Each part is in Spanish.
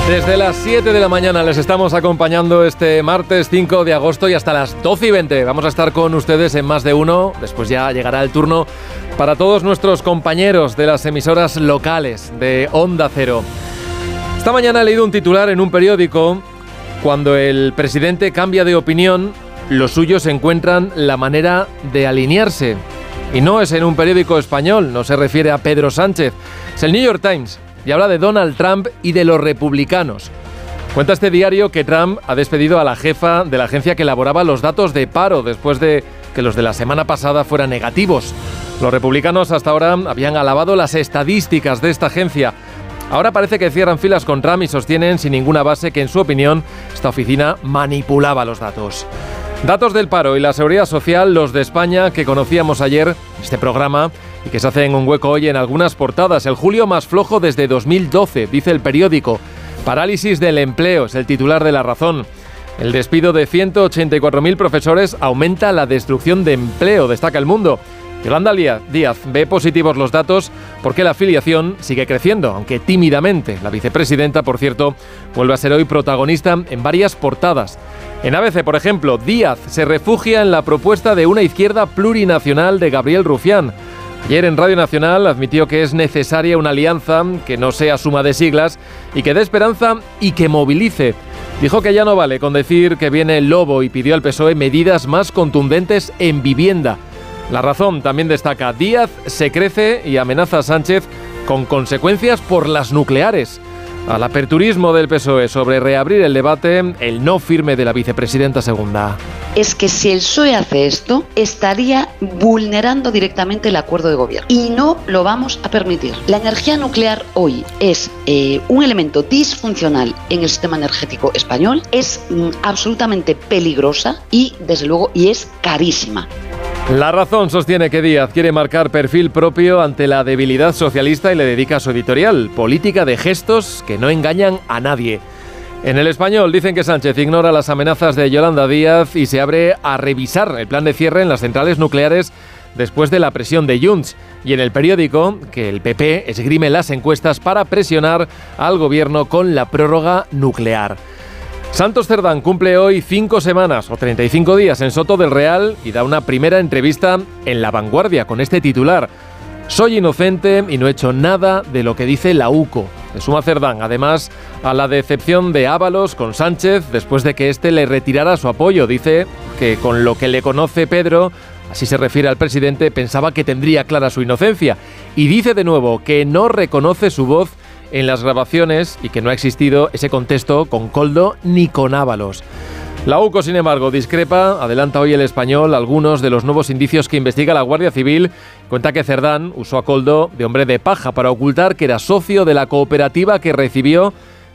Desde las 7 de la mañana les estamos acompañando este martes 5 de agosto y hasta las 12:20. Vamos a estar con ustedes en Más de Uno. Después ya llegará el turno para todos nuestros compañeros de las emisoras locales de Onda Cero. Esta mañana he leído un titular en un periódico. Cuando el presidente cambia de opinión, los suyos encuentran la manera de alinearse. Y no es en un periódico español, no se refiere a Pedro Sánchez. Es el New York Times. Y habla de Donald Trump y de los republicanos. Cuenta este diario que Trump ha despedido a la jefa de la agencia que elaboraba los datos de paro después de que los de la semana pasada fueran negativos. Los republicanos hasta ahora habían alabado las estadísticas de esta agencia. Ahora parece que cierran filas con Trump y sostienen sin ninguna base que, en su opinión, esta oficina manipulaba los datos. Datos del paro y la seguridad social, los de España, que conocíamos ayer en este programa y que se hacen un hueco hoy en algunas portadas. El julio más flojo desde 2012, dice el periódico. Parálisis del empleo, es el titular de La Razón. El despido de 184.000 profesores aumenta la destrucción de empleo, destaca El Mundo. Yolanda Díaz ve positivos los datos porque la afiliación sigue creciendo, aunque tímidamente. La vicepresidenta, por cierto, vuelve a ser hoy protagonista en varias portadas. En ABC, por ejemplo, Díaz se refugia en la propuesta de una izquierda plurinacional de Gabriel Rufián. Ayer en Radio Nacional admitió que es necesaria una alianza que no sea suma de siglas y que dé esperanza y que movilice. Dijo que ya no vale con decir que viene el lobo y pidió al PSOE medidas más contundentes en vivienda. La Razón también destaca: Díaz se crece y amenaza a Sánchez con consecuencias por las nucleares. Al aperturismo del PSOE sobre reabrir el debate, el no firme de la vicepresidenta segunda. Es que si el PSOE hace esto, estaría vulnerando directamente el acuerdo de gobierno. Y no lo vamos a permitir. La energía nuclear hoy es un elemento disfuncional en el sistema energético español, es absolutamente peligrosa y, desde luego, es carísima. La Razón sostiene que Díaz quiere marcar perfil propio ante la debilidad socialista y le dedica su editorial: política de gestos que no engañan a nadie. En El Español dicen que Sánchez ignora las amenazas de Yolanda Díaz y se abre a revisar el plan de cierre en las centrales nucleares después de la presión de Junts. Y en El Periódico, que el PP esgrime las encuestas para presionar al gobierno con la prórroga nuclear. Santos Cerdán cumple hoy 5 semanas o 35 días en Soto del Real y da una primera entrevista en La Vanguardia con este titular: soy inocente y no he hecho nada de lo que dice la UCO. Se suma Cerdán, además, a la decepción de Ábalos con Sánchez después de que éste le retirara su apoyo. Dice que con lo que le conoce Pedro, así se refiere al presidente, pensaba que tendría clara su inocencia. Y dice de nuevo que no reconoce su voz en las grabaciones y que no ha existido ese contexto con Koldo ni con Ábalos. La UCO, sin embargo, discrepa. Adelanta hoy El Español algunos de los nuevos indicios que investiga la Guardia Civil. Cuenta que Cerdán usó a Koldo de hombre de paja para ocultar que era socio de la cooperativa que recibió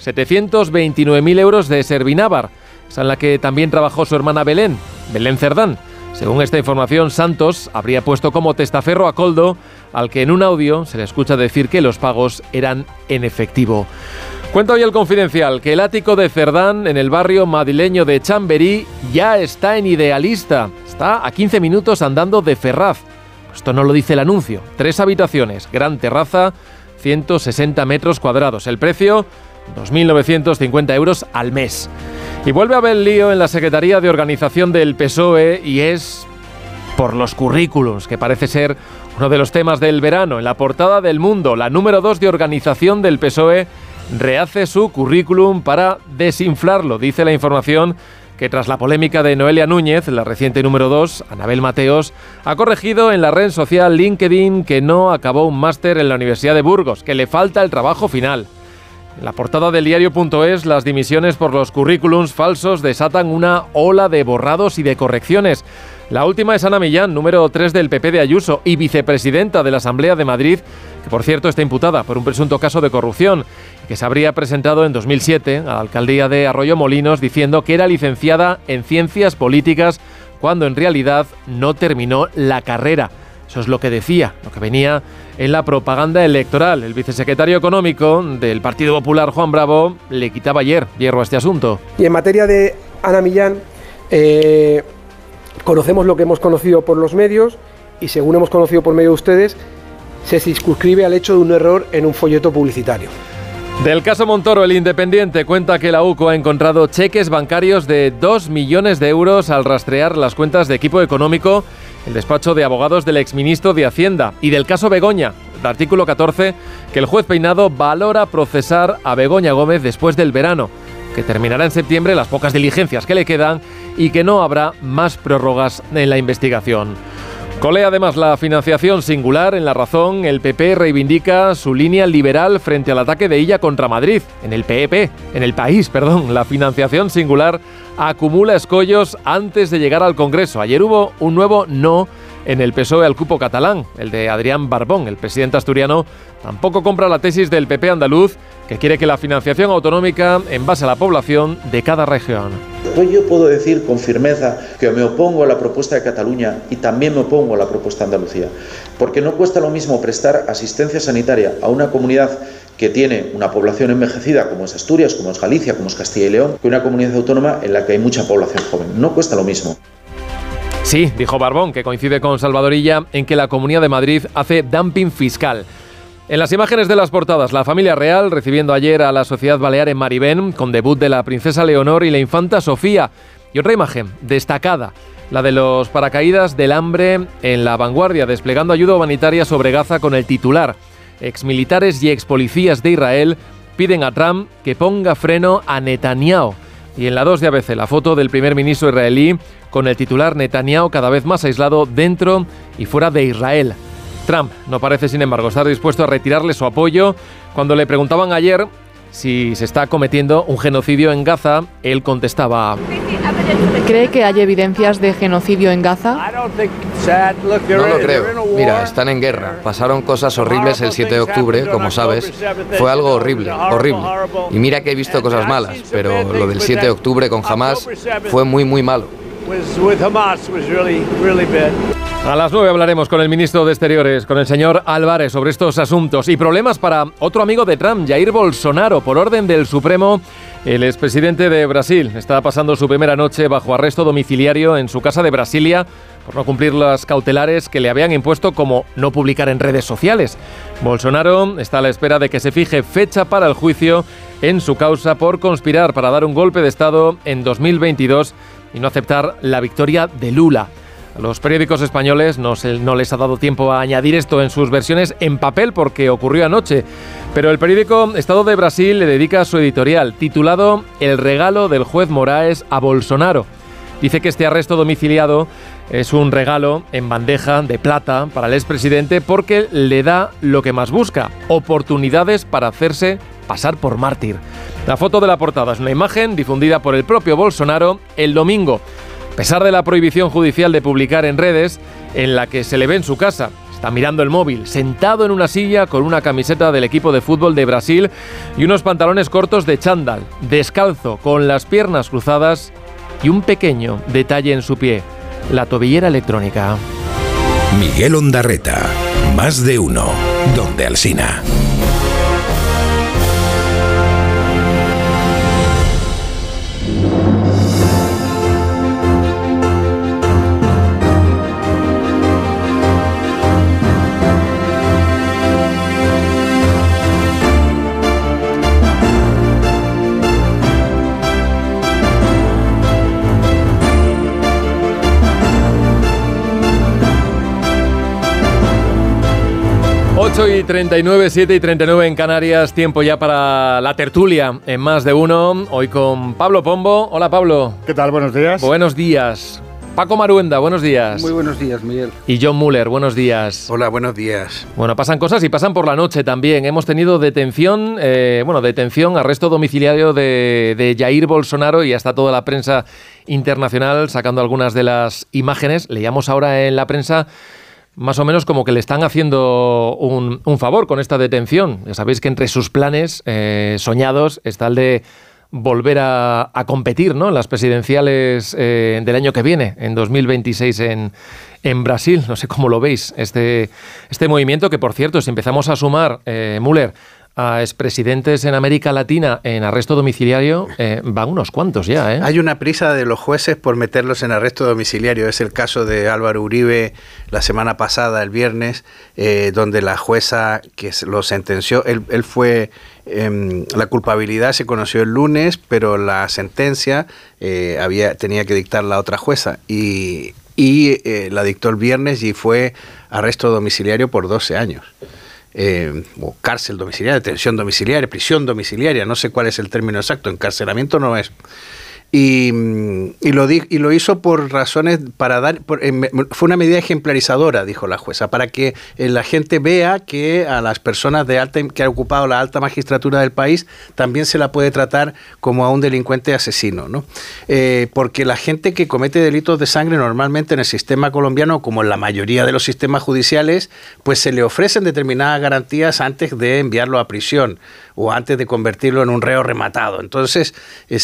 729.000 euros de Servinávar, esa en la que también trabajó su hermana Belén Cerdán. Según esta información, Santos habría puesto como testaferro a Koldo, al que en un audio se le escucha decir que los pagos eran en efectivo. Cuenta hoy El Confidencial que el ático de Cerdán en el barrio madrileño de Chamberí ya está en Idealista. Está a 15 minutos andando de Ferraz. Esto no lo dice el anuncio. 3 habitaciones, gran terraza, 160 metros cuadrados. El precio, 2.950 euros al mes. Y vuelve a haber lío en la Secretaría de Organización del PSOE y es por los currículums, que parece ser uno de los temas del verano. En la portada del Mundo, la número 2 de organización del PSOE rehace su currículum para desinflarlo. Dice la información que tras la polémica de Noelia Núñez, la reciente número 2, Anabel Mateos, ha corregido en la red social LinkedIn que no acabó un máster en la Universidad de Burgos, que le falta el trabajo final. En la portada del diario.es, las dimisiones por los currículums falsos desatan una ola de borrados y de correcciones. La última es Ana Millán, número 3 del PP de Ayuso y vicepresidenta de la Asamblea de Madrid, que por cierto está imputada por un presunto caso de corrupción y que se habría presentado en 2007 a la alcaldía de Arroyomolinos diciendo que era licenciada en Ciencias Políticas cuando en realidad no terminó la carrera. Eso es lo que decía, lo que venía en la propaganda electoral. El vicesecretario económico del Partido Popular, Juan Bravo, le quitaba ayer hierro a este asunto. Y en materia de Ana Millán, conocemos lo que hemos conocido por los medios y según hemos conocido por medio de ustedes, se circunscribe al hecho de un error en un folleto publicitario. Del caso Montoro, El Independiente cuenta que la UCO ha encontrado cheques bancarios de 2 millones de euros al rastrear las cuentas de Equipo Económico, el despacho de abogados del exministro de Hacienda. Y del caso Begoña, el artículo 14, que el juez Peinado valora procesar a Begoña Gómez después del verano, que terminará en septiembre las pocas diligencias que le quedan y que no habrá más prórrogas en la investigación. Colea además la financiación singular. En La Razón, el PP reivindica su línea liberal frente al ataque de Illa contra Madrid. En el País, la financiación singular acumula escollos antes de llegar al Congreso. Ayer hubo un nuevo no en el PSOE al cupo catalán, el de Adrián Barbón. El presidente asturiano tampoco compra la tesis del PP andaluz, que quiere que la financiación autonómica en base a la población de cada región. Pues yo puedo decir con firmeza que me opongo a la propuesta de Cataluña y también me opongo a la propuesta de Andalucía, porque no cuesta lo mismo prestar asistencia sanitaria a una comunidad que tiene una población envejecida, como es Asturias, como es Galicia, como es Castilla y León, que una comunidad autónoma en la que hay mucha población joven. No cuesta lo mismo. Sí, dijo Barbón, que coincide con Salvador Illa en que la Comunidad de Madrid hace dumping fiscal. En las imágenes de las portadas, la familia real recibiendo ayer a la Sociedad Balear en Maribén, con debut de la princesa Leonor y la infanta Sofía. Y otra imagen destacada, la de los paracaídas del hambre en La Vanguardia, desplegando ayuda humanitaria sobre Gaza con el titular: exmilitares y expolicías de Israel piden a Trump que ponga freno a Netanyahu. Y en la 2 de ABC, la foto del primer ministro israelí con el titular: Netanyahu cada vez más aislado dentro y fuera de Israel. Trump no parece, sin embargo, estar dispuesto a retirarle su apoyo. Cuando le preguntaban ayer si se está cometiendo un genocidio en Gaza, él contestaba: ¿Cree que hay evidencias de genocidio en Gaza? No lo creo. Mira, están en guerra. Pasaron cosas horribles el 7 de octubre, como sabes. Fue algo horrible, horrible. Y mira que he visto cosas malas, pero lo del 7 de octubre con Hamás fue muy, muy malo. A las 9 hablaremos con el ministro de Exteriores, con el señor Álvarez, sobre estos asuntos. Y problemas para otro amigo de Trump, Jair Bolsonaro. Por orden del Supremo, el expresidente de Brasil está pasando su primera noche bajo arresto domiciliario en su casa de Brasilia por no cumplir las cautelares que le habían impuesto, como no publicar en redes sociales. Bolsonaro está a la espera de que se fije fecha para el juicio en su causa por conspirar para dar un golpe de Estado en 2022 y no aceptar la victoria de Lula. A los periódicos españoles no les ha dado tiempo a añadir esto en sus versiones en papel porque ocurrió anoche, pero el periódico Estado de Brasil le dedica su editorial titulado El regalo del juez Moraes a Bolsonaro. Dice que este arresto domiciliado es un regalo en bandeja de plata para el expresidente porque le da lo que más busca: oportunidades para hacerse pasar por mártir. La foto de la portada es una imagen difundida por el propio Bolsonaro el domingo, a pesar de la prohibición judicial de publicar en redes, en la que se le ve en su casa. Está mirando el móvil, sentado en una silla con una camiseta del equipo de fútbol de Brasil y unos pantalones cortos de chándal, descalzo, con las piernas cruzadas y un pequeño detalle en su pie: la tobillera electrónica. Miguel Ondarreta, Más de Uno, Donde Alsina. Y 39, 7 y 39 en Canarias, tiempo ya para la tertulia en Más de Uno, hoy con Pablo Pombo. Hola, Pablo. ¿Qué tal? Buenos días. Buenos días. Paco Maruenda, buenos días. Muy buenos días, Miguel. Y John Muller, buenos días. Hola, buenos días. Bueno, pasan cosas y pasan por la noche también. Hemos tenido detención, arresto domiciliario de Jair Bolsonaro, y ya está toda la prensa internacional sacando algunas de las imágenes. Leíamos ahora en la prensa más o menos como que le están haciendo un favor con esta detención. Ya sabéis que entre sus planes soñados está el de volver a competir, ¿no?, en las presidenciales del año que viene, en 2026 en Brasil. No sé cómo lo veis, este movimiento que, por cierto, si empezamos a sumar, Müller, a expresidentes en América Latina en arresto domiciliario, van unos cuantos ya, ¿eh? Hay una prisa de los jueces por meterlos en arresto domiciliario. Es el caso de Álvaro Uribe la semana pasada, el viernes, donde la jueza que lo sentenció, él fue... la culpabilidad se conoció el lunes, pero la sentencia tenía que dictar la otra jueza y la dictó el viernes y fue arresto domiciliario por 12 años. O cárcel domiciliaria, detención domiciliaria, prisión domiciliaria, no sé cuál es el término exacto, encarcelamiento no es. Y lo hizo por razones fue una medida ejemplarizadora, dijo la jueza, para que la gente vea que a las personas que han ocupado la alta magistratura del país también se la puede tratar como a un delincuente asesino, ¿no? Porque la gente que comete delitos de sangre normalmente en el sistema colombiano, como en la mayoría de los sistemas judiciales, pues se le ofrecen determinadas garantías antes de enviarlo a prisión o antes de convertirlo en un reo rematado. Entonces,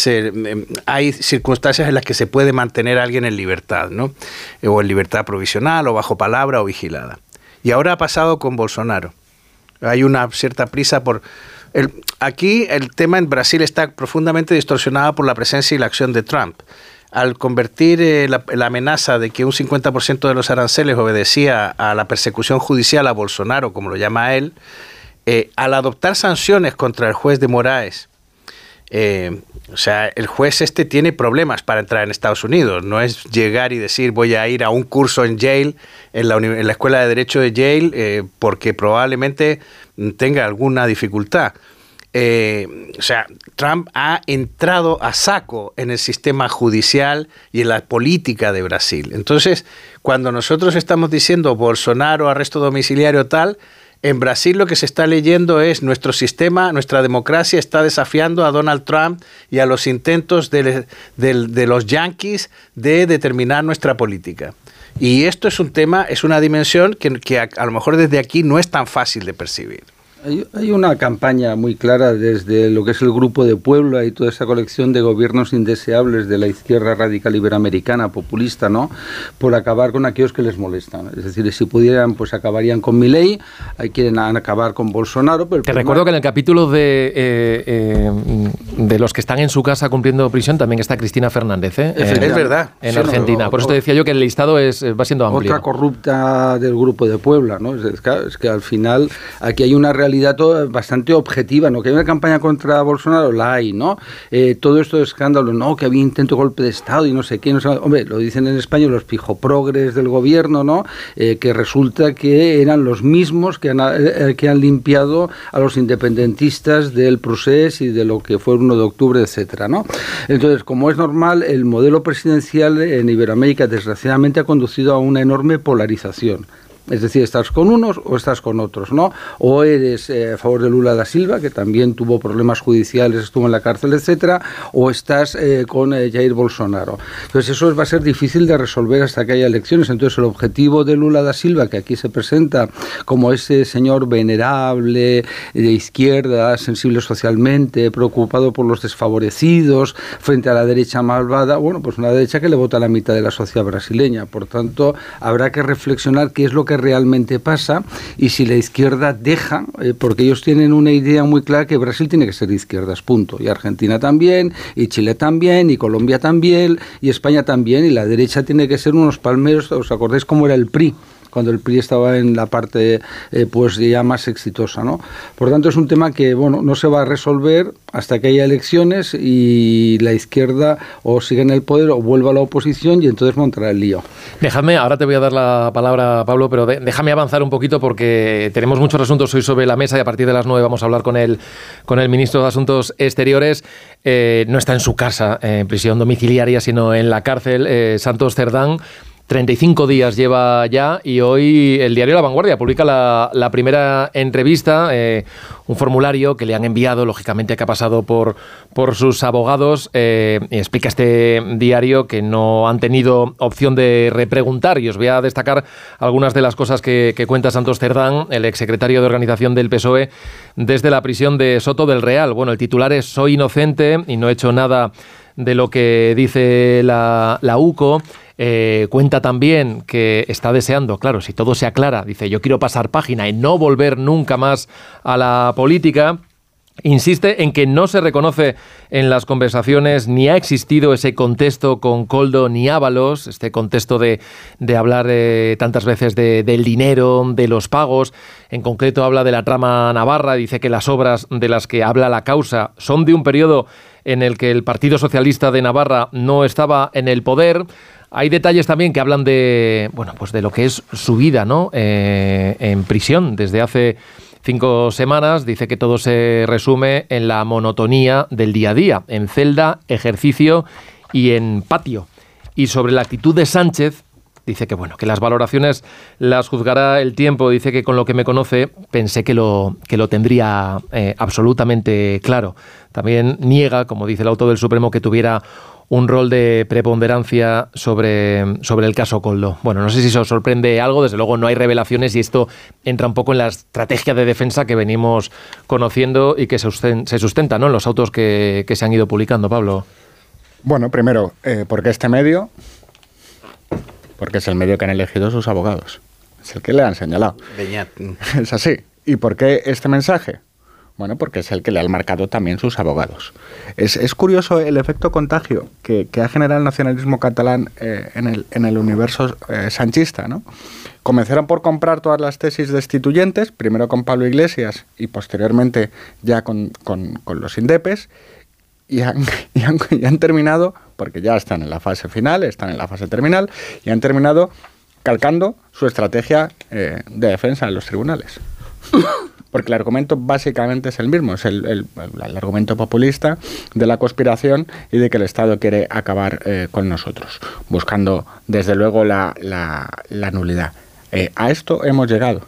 hay circunstancias en las que se puede mantener a alguien en libertad, ¿no? O en libertad provisional, o bajo palabra, o vigilada. Y ahora ha pasado con Bolsonaro. Hay una cierta prisa por... Aquí el tema en Brasil está profundamente distorsionado por la presencia y la acción de Trump. Al convertir la amenaza de que un 50% de los aranceles obedecía a la persecución judicial a Bolsonaro, como lo llama él, al adoptar sanciones contra el juez de Moraes, o sea, el juez tiene problemas para entrar en Estados Unidos. No es llegar y decir voy a ir a un curso en Yale, en la Escuela de Derecho de Yale, porque probablemente tenga alguna dificultad. O sea, Trump ha entrado a saco en el sistema judicial y en la política de Brasil. Entonces, cuando nosotros estamos diciendo Bolsonaro, arresto domiciliario tal, en Brasil lo que se está leyendo es nuestro sistema, nuestra democracia está desafiando a Donald Trump y a los intentos de los yanquis de determinar nuestra política. Y esto es un tema, es una dimensión que a lo mejor desde aquí no es tan fácil de percibir. Hay una campaña muy clara desde lo que es el Grupo de Puebla y toda esa colección de gobiernos indeseables de la izquierda radical iberoamericana, populista, ¿no?, por acabar con aquellos que les molestan. Es decir, si pudieran, pues acabarían con Milei, quieren acabar con Bolsonaro. Pero recuerdo que en el capítulo de los que están en su casa cumpliendo prisión también está Cristina Fernández, es verdad. En Argentina. Por eso te decía yo que el listado va siendo amplio. Otra corrupta del Grupo de Puebla, ¿no? Es que al final aquí hay una realidad bastante objetiva, ¿no? Que hay una campaña contra Bolsonaro, la hay, ¿no? Todo esto de escándalo, no, que había intento de golpe de Estado y no sé qué, no sé, hombre, lo dicen en España los pijoprogres del gobierno, ¿no? Que resulta que eran los mismos que han limpiado a los independentistas del procés y de lo que fue el 1 de octubre, etcétera, ¿no? Entonces, como es normal, el modelo presidencial en Iberoamérica desgraciadamente ha conducido a una enorme polarización. Es decir, estás con unos o estás con otros, ¿no? O eres a favor de Lula da Silva, que también tuvo problemas judiciales, estuvo en la cárcel, etcétera, o estás con Jair Bolsonaro. Entonces eso va a ser difícil de resolver hasta que haya elecciones. Entonces el objetivo de Lula da Silva, que aquí se presenta como ese señor venerable, de izquierda, sensible socialmente, preocupado por los desfavorecidos, frente a la derecha malvada, bueno, pues una derecha que le vota a la mitad de la sociedad brasileña. Por tanto, habrá que reflexionar qué es lo que realmente pasa y si la izquierda deja, porque ellos tienen una idea muy clara que Brasil tiene que ser de izquierdas, punto, y Argentina también, y Chile también, y Colombia también, y España también, y la derecha tiene que ser unos palmeros. ¿Os acordáis cómo era el PRI? Cuando el PRI estaba en la parte pues ya más exitosa, ¿no? Por tanto, es un tema que, bueno, no se va a resolver hasta que haya elecciones y la izquierda o siga en el poder o vuelva a la oposición y entonces montará el lío. Déjame, ahora te voy a dar la palabra, Pablo, pero déjame avanzar un poquito porque tenemos muchos asuntos hoy sobre la mesa y a partir de las 9 vamos a hablar con el ministro de Asuntos Exteriores. No está en su casa, en prisión domiciliaria, sino en la cárcel, Santos Cerdán. 35 días lleva ya y hoy el diario La Vanguardia publica la primera entrevista, un formulario que le han enviado, lógicamente, que ha pasado por sus abogados. Y explica este diario que no han tenido opción de repreguntar y os voy a destacar algunas de las cosas que cuenta Santos Cerdán, el exsecretario de Organización del PSOE, desde la prisión de Soto del Real. Bueno, el titular es: soy inocente y no he hecho nada de lo que dice la UCO. Cuenta también que está deseando, claro, si todo se aclara, dice, yo quiero pasar página y no volver nunca más a la política. Insiste en que no se reconoce en las conversaciones ni ha existido ese contexto con Koldo ni Ábalos, este contexto de hablar tantas veces del dinero, de los pagos. En concreto habla de la trama navarra, dice que las obras de las que habla la causa son de un periodo en el que el Partido Socialista de Navarra no estaba en el poder. Hay detalles también que hablan de, bueno, pues de lo que es su vida, ¿no? En prisión desde hace 5 semanas. Dice que todo se resume en la monotonía del día a día, en celda, ejercicio y en patio. Y sobre la actitud de Sánchez, dice que bueno, que las valoraciones las juzgará el tiempo. Dice que con lo que me conoce pensé que lo tendría absolutamente claro. También niega, como dice el auto del Supremo, que tuviera un rol de preponderancia sobre el caso Koldo. Bueno, no sé si os sorprende algo, desde luego no hay revelaciones y esto entra un poco en la estrategia de defensa que venimos conociendo y que se sustenta, ¿no?, en los autos que se han ido publicando, Pablo. Bueno, primero, ¿por qué este medio? Porque es el medio que han elegido sus abogados. Es el que le han señalado. Es así. ¿Y por qué este mensaje? Bueno, porque es el que le han marcado también sus abogados. Es curioso el efecto contagio que ha generado el nacionalismo catalán en el universo sanchista, ¿no? Comenzaron por comprar todas las tesis destituyentes, primero con Pablo Iglesias y posteriormente ya con los indepes, y han terminado, porque ya están en la fase final, están en la fase terminal, y han terminado calcando su estrategia de defensa en los tribunales. Porque el argumento básicamente es el mismo, es el argumento populista de la conspiración y de que el Estado quiere acabar con nosotros, buscando desde luego la nulidad. A esto hemos llegado,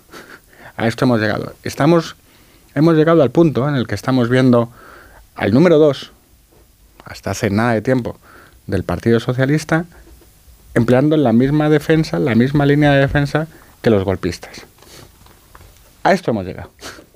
hemos llegado al punto en el que estamos viendo al número 2, hasta hace nada de tiempo, del Partido Socialista, empleando la misma defensa, la misma línea de defensa que los golpistas. A esto hemos llegado.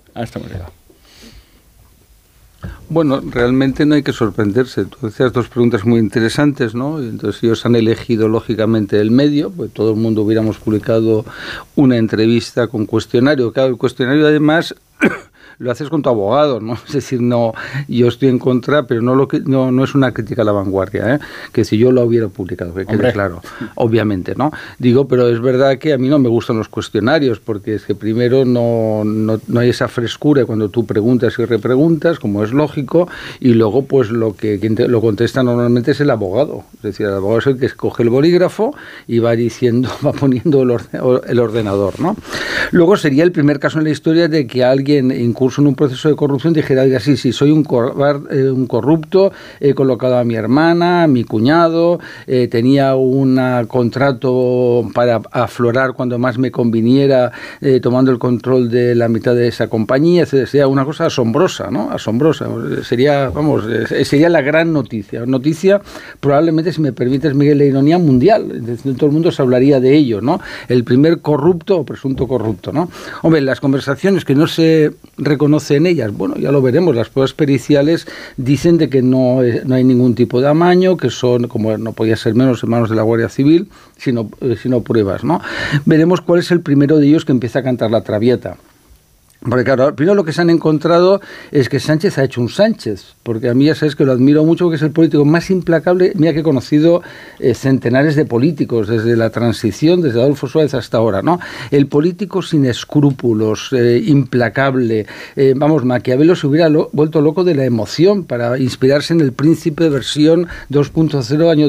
Bueno, realmente no hay que sorprenderse. Tú decías 2 preguntas muy interesantes, ¿no? Entonces ellos han elegido lógicamente el medio, pues todo el mundo hubiéramos publicado una entrevista con cuestionario. Claro, el cuestionario además lo haces con tu abogado, ¿no? Es decir, no, yo estoy en contra, pero no es una crítica a La Vanguardia, ¿eh? Que si yo lo hubiera publicado, que quede claro, obviamente, ¿no? Digo, pero es verdad que a mí no me gustan los cuestionarios, porque es que primero no hay esa frescura cuando tú preguntas y repreguntas, como es lógico, y luego pues quien lo contesta normalmente es el abogado. Es decir, el abogado es el que coge el bolígrafo y va poniendo el ordenador, ¿no? Luego sería el primer caso en la historia de que alguien incurso en un proceso de corrupción dijera, oiga, sí, soy un corrupto, he colocado a mi hermana, a mi cuñado, tenía un contrato para aflorar cuando más me conviniera, tomando el control de la mitad de esa compañía, sería una cosa asombrosa, ¿no? Asombrosa. Sería la gran noticia. Noticia, probablemente, si me permites, Miguel, la ironía mundial. Todo el mundo se hablaría de ello, ¿no? El primer corrupto o presunto corrupto, ¿no? Hombre, las conversaciones que no se reconoce en ellas, bueno, ya lo veremos, las pruebas periciales dicen de que no hay ningún tipo de amaño, que son, como no podía ser menos, en manos de la Guardia Civil, sino pruebas, ¿no? Veremos cuál es el primero de ellos que empieza a cantar la traviata. Porque claro, primero lo que se han encontrado es que Sánchez ha hecho un Sánchez, porque a mí ya sabes que lo admiro mucho, porque es el político más implacable, mira que he conocido centenares de políticos, desde la transición, desde Adolfo Suárez hasta ahora, ¿no? El político sin escrúpulos, implacable, Maquiavelo se hubiera vuelto loco de la emoción para inspirarse en El Príncipe versión 2.0 año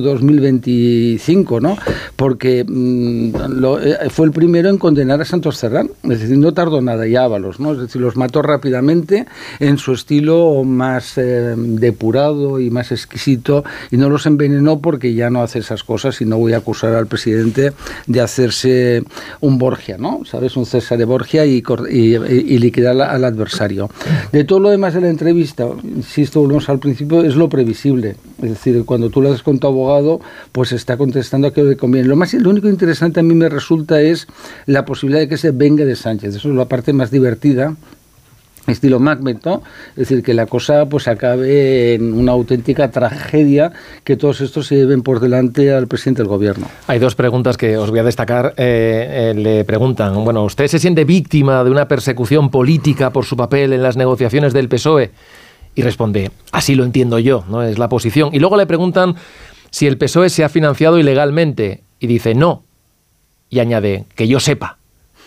2025, ¿no? Porque fue el primero en condenar a Santos Cerdán, es decir, no tardó nada, y Ábalos, ¿no? Es decir, los mató rápidamente en su estilo más depurado y más exquisito, y no los envenenó porque ya no hace esas cosas, y no voy a acusar al presidente de hacerse un Borgia, ¿no? ¿Sabes? Un César de Borgia y liquidar al adversario. De todo lo demás de la entrevista, insisto, volvemos al principio, es lo previsible. Es decir, cuando tú lo haces con tu abogado, pues está contestando a que le conviene. Lo único interesante a mí me resulta es la posibilidad de que se vengue de Sánchez. Eso es la parte más divertida estilo Macbeth, ¿no? Es decir, que la cosa pues acabe en una auténtica tragedia, que todos estos se lleven por delante al presidente del gobierno. Hay dos preguntas que os voy a destacar. Le preguntan, bueno, ¿usted se siente víctima de una persecución política por su papel en las negociaciones del PSOE? Y responde, así lo entiendo yo, ¿no? Es la posición. Y luego le preguntan si el PSOE se ha financiado ilegalmente. Y dice, no. Y añade, que yo sepa.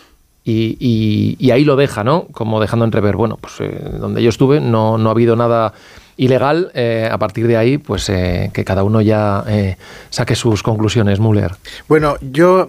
Y ahí lo deja, ¿no? Como dejando entrever, bueno, pues donde yo estuve no ha habido nada ilegal. A partir de ahí, pues que cada uno ya saque sus conclusiones. Müller. Bueno, yo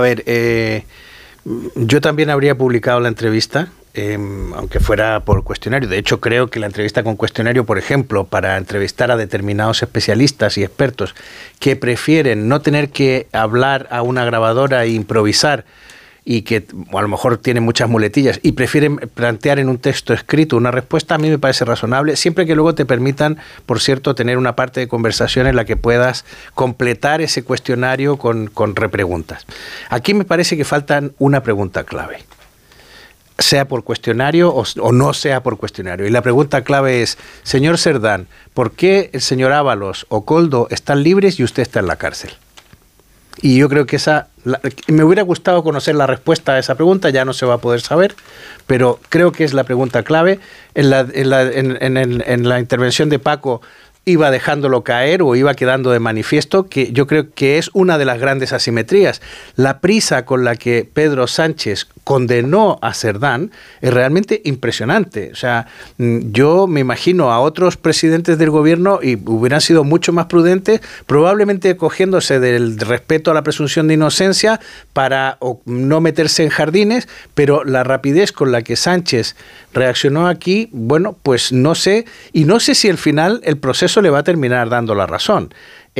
también habría publicado la entrevista, aunque fuera por cuestionario. De hecho, creo que la entrevista con cuestionario, por ejemplo, para entrevistar a determinados especialistas y expertos que prefieren no tener que hablar a una grabadora e improvisar, y que a lo mejor tienen muchas muletillas y prefieren plantear en un texto escrito una respuesta, a mí me parece razonable, siempre que luego te permitan, por cierto, tener una parte de conversación en la que puedas completar ese cuestionario con repreguntas. Aquí me parece que faltan una pregunta clave, sea por cuestionario o no sea por cuestionario. Y la pregunta clave es, señor Cerdán, ¿por qué el señor Ábalos o Koldo están libres y usted está en la cárcel? Y yo creo que me hubiera gustado conocer la respuesta a esa pregunta, ya no se va a poder saber, pero creo que es la pregunta clave. En la intervención de Paco iba dejándolo caer o iba quedando de manifiesto, que yo creo que es una de las grandes asimetrías. La prisa con la que Pedro Sánchez condenó a Cerdán es realmente impresionante. O sea, yo me imagino a otros presidentes del gobierno y hubieran sido mucho más prudentes, probablemente cogiéndose del respeto a la presunción de inocencia para no meterse en jardines, pero la rapidez con la que Sánchez reaccionó aquí, bueno, pues no sé, y no sé si al final el proceso le va a terminar dando la razón.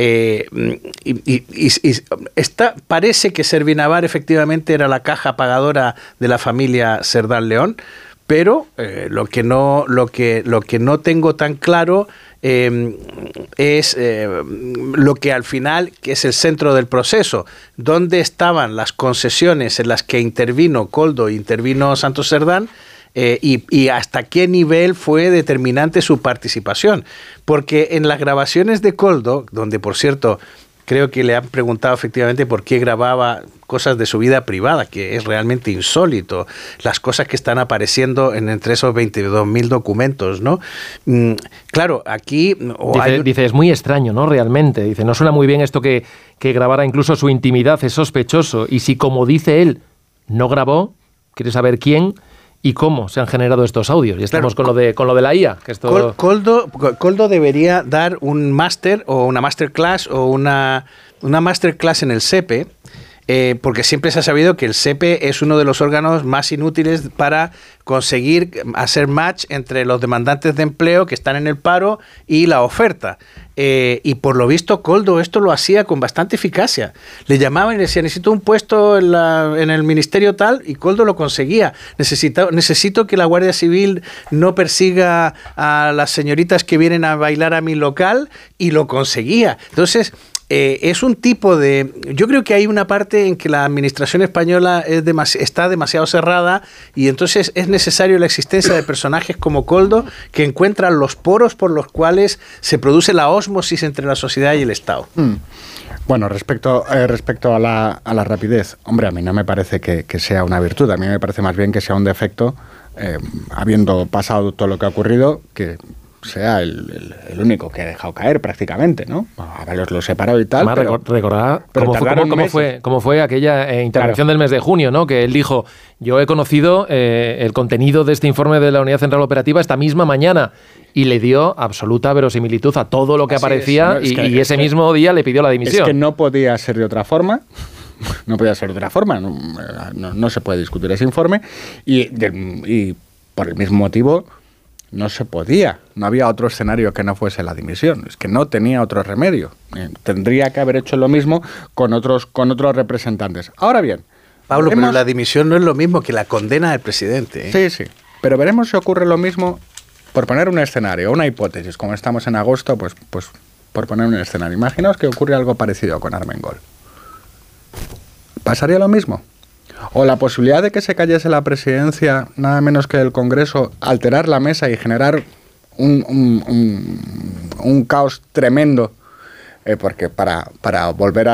Parece que Servinavar efectivamente era la caja pagadora de la familia Cerdán León, pero lo que no tengo tan claro es lo que al final, que es el centro del proceso, dónde estaban las concesiones en las que intervino Koldo e intervino Santos Cerdán. Y hasta qué nivel fue determinante su participación. Porque en las grabaciones de Koldo, donde por cierto creo que le han preguntado efectivamente por qué grababa cosas de su vida privada, que es realmente insólito, las cosas que están apareciendo entre esos 22.000 documentos, ¿no? Claro, aquí... Dice, es muy extraño, ¿no? Realmente, dice, no suena muy bien esto que grabara incluso su intimidad, es sospechoso, y si como dice él, no grabó, quiere saber quién... ¿Y cómo se han generado estos audios? Y estamos con lo de la IA. Que esto... Koldo debería dar un máster o una masterclass o una masterclass en el SEPE, porque siempre se ha sabido que el SEPE es uno de los órganos más inútiles para conseguir hacer match entre los demandantes de empleo que están en el paro y la oferta. Y por lo visto Koldo esto lo hacía con bastante eficacia. Le llamaban y le decían, necesito un puesto en el ministerio tal, y Koldo lo conseguía. Necesito que la Guardia Civil no persiga a las señoritas que vienen a bailar a mi local, y lo conseguía. Entonces... es un tipo de... Yo creo que hay una parte en que la administración española está demasiado cerrada, y entonces es necesario la existencia de personajes como Koldo que encuentran los poros por los cuales se produce la ósmosis entre la sociedad y el Estado. Bueno, respecto a la rapidez, hombre, a mí no me parece que sea una virtud, a mí me parece más bien que sea un defecto, habiendo pasado todo lo que ha ocurrido, que sea el único que ha dejado caer prácticamente, ¿no? A ver, lo separado y tal. Además, recordad cómo fue aquella intervención del mes de junio, ¿no? Que él dijo, yo he conocido el contenido de este informe de la Unidad Central Operativa esta misma mañana, y le dio absoluta verosimilitud a todo lo que aparecía, y ese mismo día le pidió la dimisión. Es que no podía ser de otra forma. No podía ser de otra forma. No se puede discutir ese informe, y por el mismo motivo... No se podía, no había otro escenario que no fuese la dimisión, es que no tenía otro remedio. Tendría que haber hecho lo mismo con otros representantes. Ahora bien, Pablo, pero la dimisión no es lo mismo que la condena del presidente, ¿eh? Sí, pero veremos si ocurre lo mismo, por poner un escenario, una hipótesis, como estamos en agosto, pues por poner un escenario. Imaginaos que ocurre algo parecido con Armengol. ¿Pasaría lo mismo? O la posibilidad de que se cayese la presidencia, nada menos que el Congreso, alterar la mesa y generar un caos tremendo, porque para volver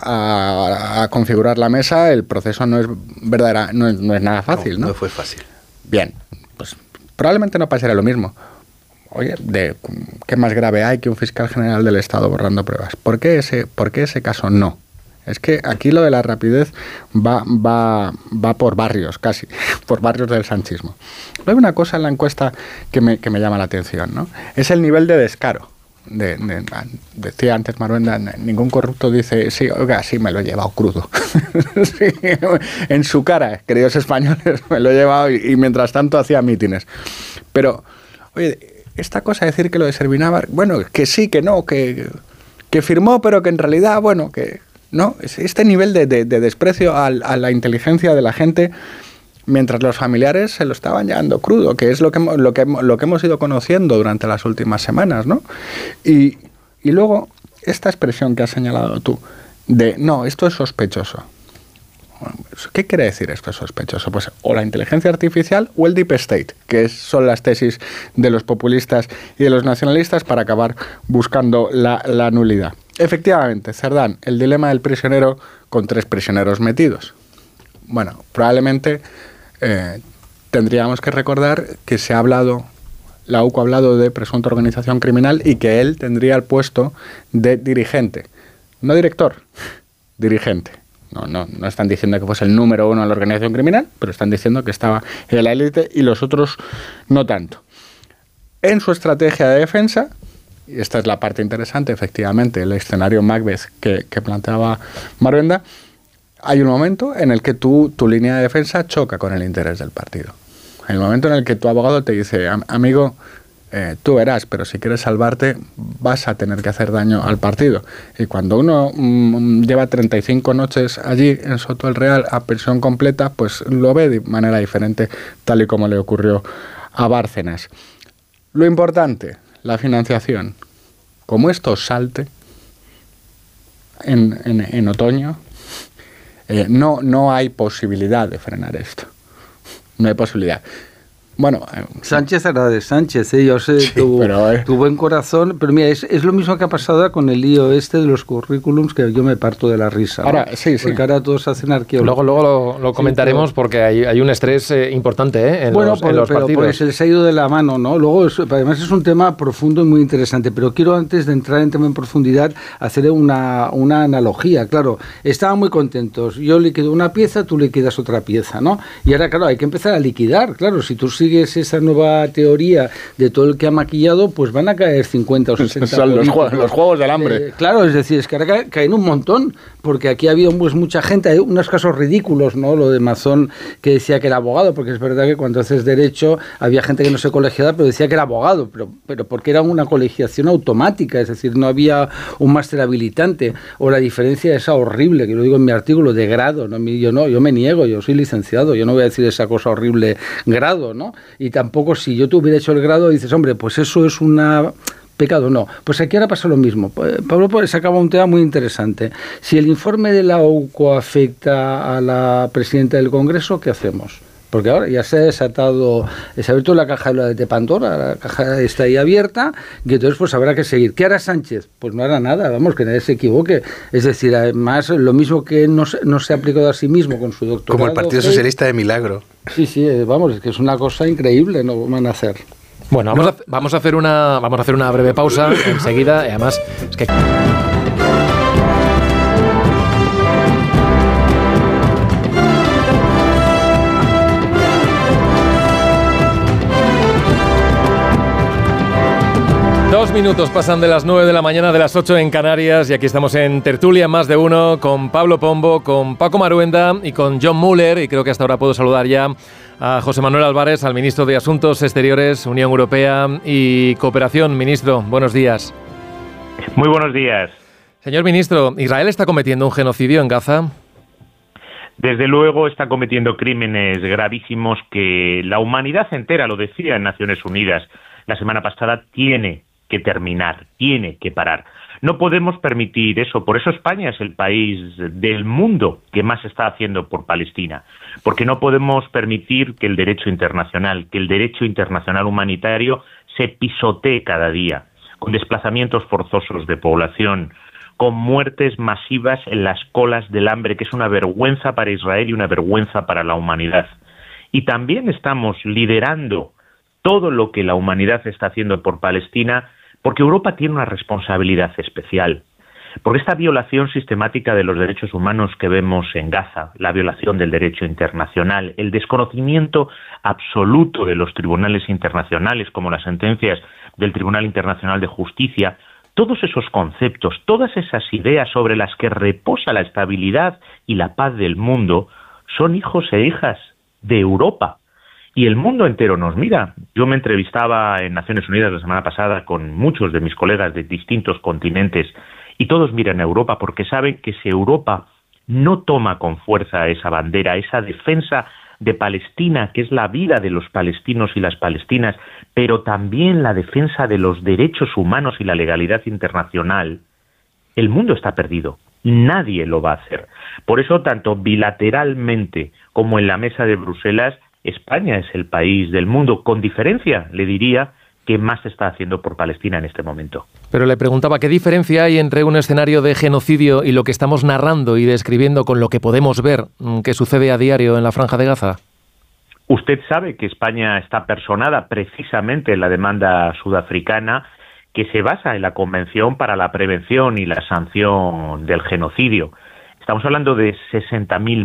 a configurar la mesa el proceso no es nada fácil, ¿no? No fue fácil. Bien, pues probablemente no pasará lo mismo. Oye, ¿qué más grave hay que un fiscal general del Estado borrando pruebas? ¿Por qué ese caso no? Es que aquí lo de la rapidez va por barrios, casi, por barrios del sanchismo. Luego hay una cosa en la encuesta que me llama la atención, ¿no? Es el nivel de descaro. Decía antes Maruenda, ningún corrupto dice, sí, oiga, sí, me lo he llevado crudo. Sí, en su cara, queridos españoles, me lo he llevado y mientras tanto hacía mítines. Pero, oye, esta cosa de decir que lo de Servinávar, bueno, que sí, que no, que firmó, pero que en realidad, bueno, que no, este nivel de desprecio a la inteligencia de la gente, mientras los familiares se lo estaban llevando crudo, que es lo que hemos ido conociendo durante las últimas semanas, ¿no? Y luego, esta expresión que has señalado tú, de, no, esto es sospechoso. ¿Qué quiere decir esto es sospechoso? Pues o la inteligencia artificial o el deep state, que son las tesis de los populistas y de los nacionalistas para acabar buscando la nulidad. Efectivamente, Cerdán, el dilema del prisionero con 3 prisioneros metidos. Bueno, probablemente tendríamos que recordar que la UCO ha hablado de presunta organización criminal y que él tendría el puesto de dirigente. No director, dirigente. No están diciendo que fuese el número 1 de la organización criminal, pero están diciendo que estaba en la élite y los otros no tanto. En su estrategia de defensa, y esta es la parte interesante, efectivamente, el escenario Macbeth que planteaba Maruenda, hay un momento en el que tu línea de defensa choca con el interés del partido. Hay un momento en el que tu abogado te dice, amigo, tú verás, pero si quieres salvarte vas a tener que hacer daño al partido. Y cuando uno lleva 35 noches allí en Soto del Real a prisión completa, pues lo ve de manera diferente, tal y como le ocurrió a Bárcenas. Lo importante, la financiación. Como esto salte en otoño, no hay posibilidad de frenar esto. No hay posibilidad. Bueno, Sánchez era de Sánchez, yo sé, sí, tu buen corazón, pero mira, es lo mismo que ha pasado con el lío de los currículums, que yo me parto de la risa. Ahora, ¿no? sí. Porque ahora todos hacen arqueología. Luego lo comentaremos, sí, porque hay un estrés importante en los partidos. Pues se les ha ido de la mano, ¿no? Luego, además es un tema profundo y muy interesante, pero quiero, antes de entrar en tema en profundidad, hacer una analogía. Claro, estaban muy contentos. Yo liquido una pieza, tú liquidas otra pieza, ¿no? Y ahora, claro, hay que empezar a liquidar. Claro, si tú sigues esa nueva teoría de todo el que ha maquillado, pues van a caer 50 o 60 son los juegos del hambre. Claro, es decir, es que ahora caen un montón, porque aquí ha habido pues mucha gente, hay unos casos ridículos, ¿no? Lo de Mazón, que decía que era abogado, porque es verdad que cuando haces derecho había gente que no se colegiaba, pero decía que era abogado, pero porque era una colegiación automática, es decir, no había un máster habilitante, o la diferencia esa horrible, que lo digo en mi artículo, de grado, ¿no? Yo me niego, yo soy licenciado, yo no voy a decir esa cosa horrible, grado, ¿no? Y tampoco, si yo te hubiera hecho el grado, dices, hombre, pues eso es una pecado. No, pues aquí ahora pasa lo mismo. Pablo sacaba un tema muy interesante. Si el informe de la UCO afecta a la presidenta del Congreso, ¿qué hacemos? Porque ahora ya se ha desatado, se ha abierto la caja de Pandora, la caja está ahí abierta, y entonces pues habrá que seguir. ¿Qué hará Sánchez? Pues no hará nada, vamos, que nadie se equivoque. Es decir, además, lo mismo que no se ha aplicado a sí mismo con su doctorado. Como el Partido Socialista de milagro. Sí, vamos, es que es una cosa increíble, no van a hacer. Bueno, vamos a hacer una breve pausa enseguida, y además es que... Dos minutos pasan de las 9 de la mañana, de las 8 en Canarias, y aquí estamos en Tertulia Más de Uno con Pablo Pombo, con Paco Maruenda y con John Muller, y creo que hasta ahora puedo saludar ya a José Manuel Álvarez, al ministro de Asuntos Exteriores, Unión Europea y Cooperación. Ministro, buenos días. Muy buenos días. Señor ministro, ¿Israel está cometiendo un genocidio en Gaza? Desde luego está cometiendo crímenes gravísimos que la humanidad entera, lo decía en Naciones Unidas la semana pasada, tiene que terminar, tiene que parar. No podemos permitir eso. Por eso España es el país del mundo que más está haciendo por Palestina. Porque no podemos permitir que el derecho internacional humanitario se pisotee cada día, con desplazamientos forzosos de población, con muertes masivas en las colas del hambre, que es una vergüenza para Israel y una vergüenza para la humanidad. Y también estamos liderando todo lo que la humanidad está haciendo por Palestina, porque Europa tiene una responsabilidad especial. Porque esta violación sistemática de los derechos humanos que vemos en Gaza, la violación del derecho internacional, el desconocimiento absoluto de los tribunales internacionales, como las sentencias del Tribunal Internacional de Justicia, todos esos conceptos, todas esas ideas sobre las que reposa la estabilidad y la paz del mundo, son hijos e hijas de Europa. Y el mundo entero nos mira. Yo me entrevistaba en Naciones Unidas la semana pasada con muchos de mis colegas de distintos continentes y todos miran a Europa porque saben que si Europa no toma con fuerza esa bandera, esa defensa de Palestina, que es la vida de los palestinos y las palestinas, pero también la defensa de los derechos humanos y la legalidad internacional, el mundo está perdido. Nadie lo va a hacer. Por eso, tanto bilateralmente como en la mesa de Bruselas, España es el país del mundo, con diferencia, le diría, que más se está haciendo por Palestina en este momento. Pero le preguntaba, ¿qué diferencia hay entre un escenario de genocidio y lo que estamos narrando y describiendo con lo que podemos ver que sucede a diario en la Franja de Gaza? Usted sabe que España está personada precisamente en la demanda sudafricana que se basa en la Convención para la Prevención y la Sanción del Genocidio. Estamos hablando de 60.000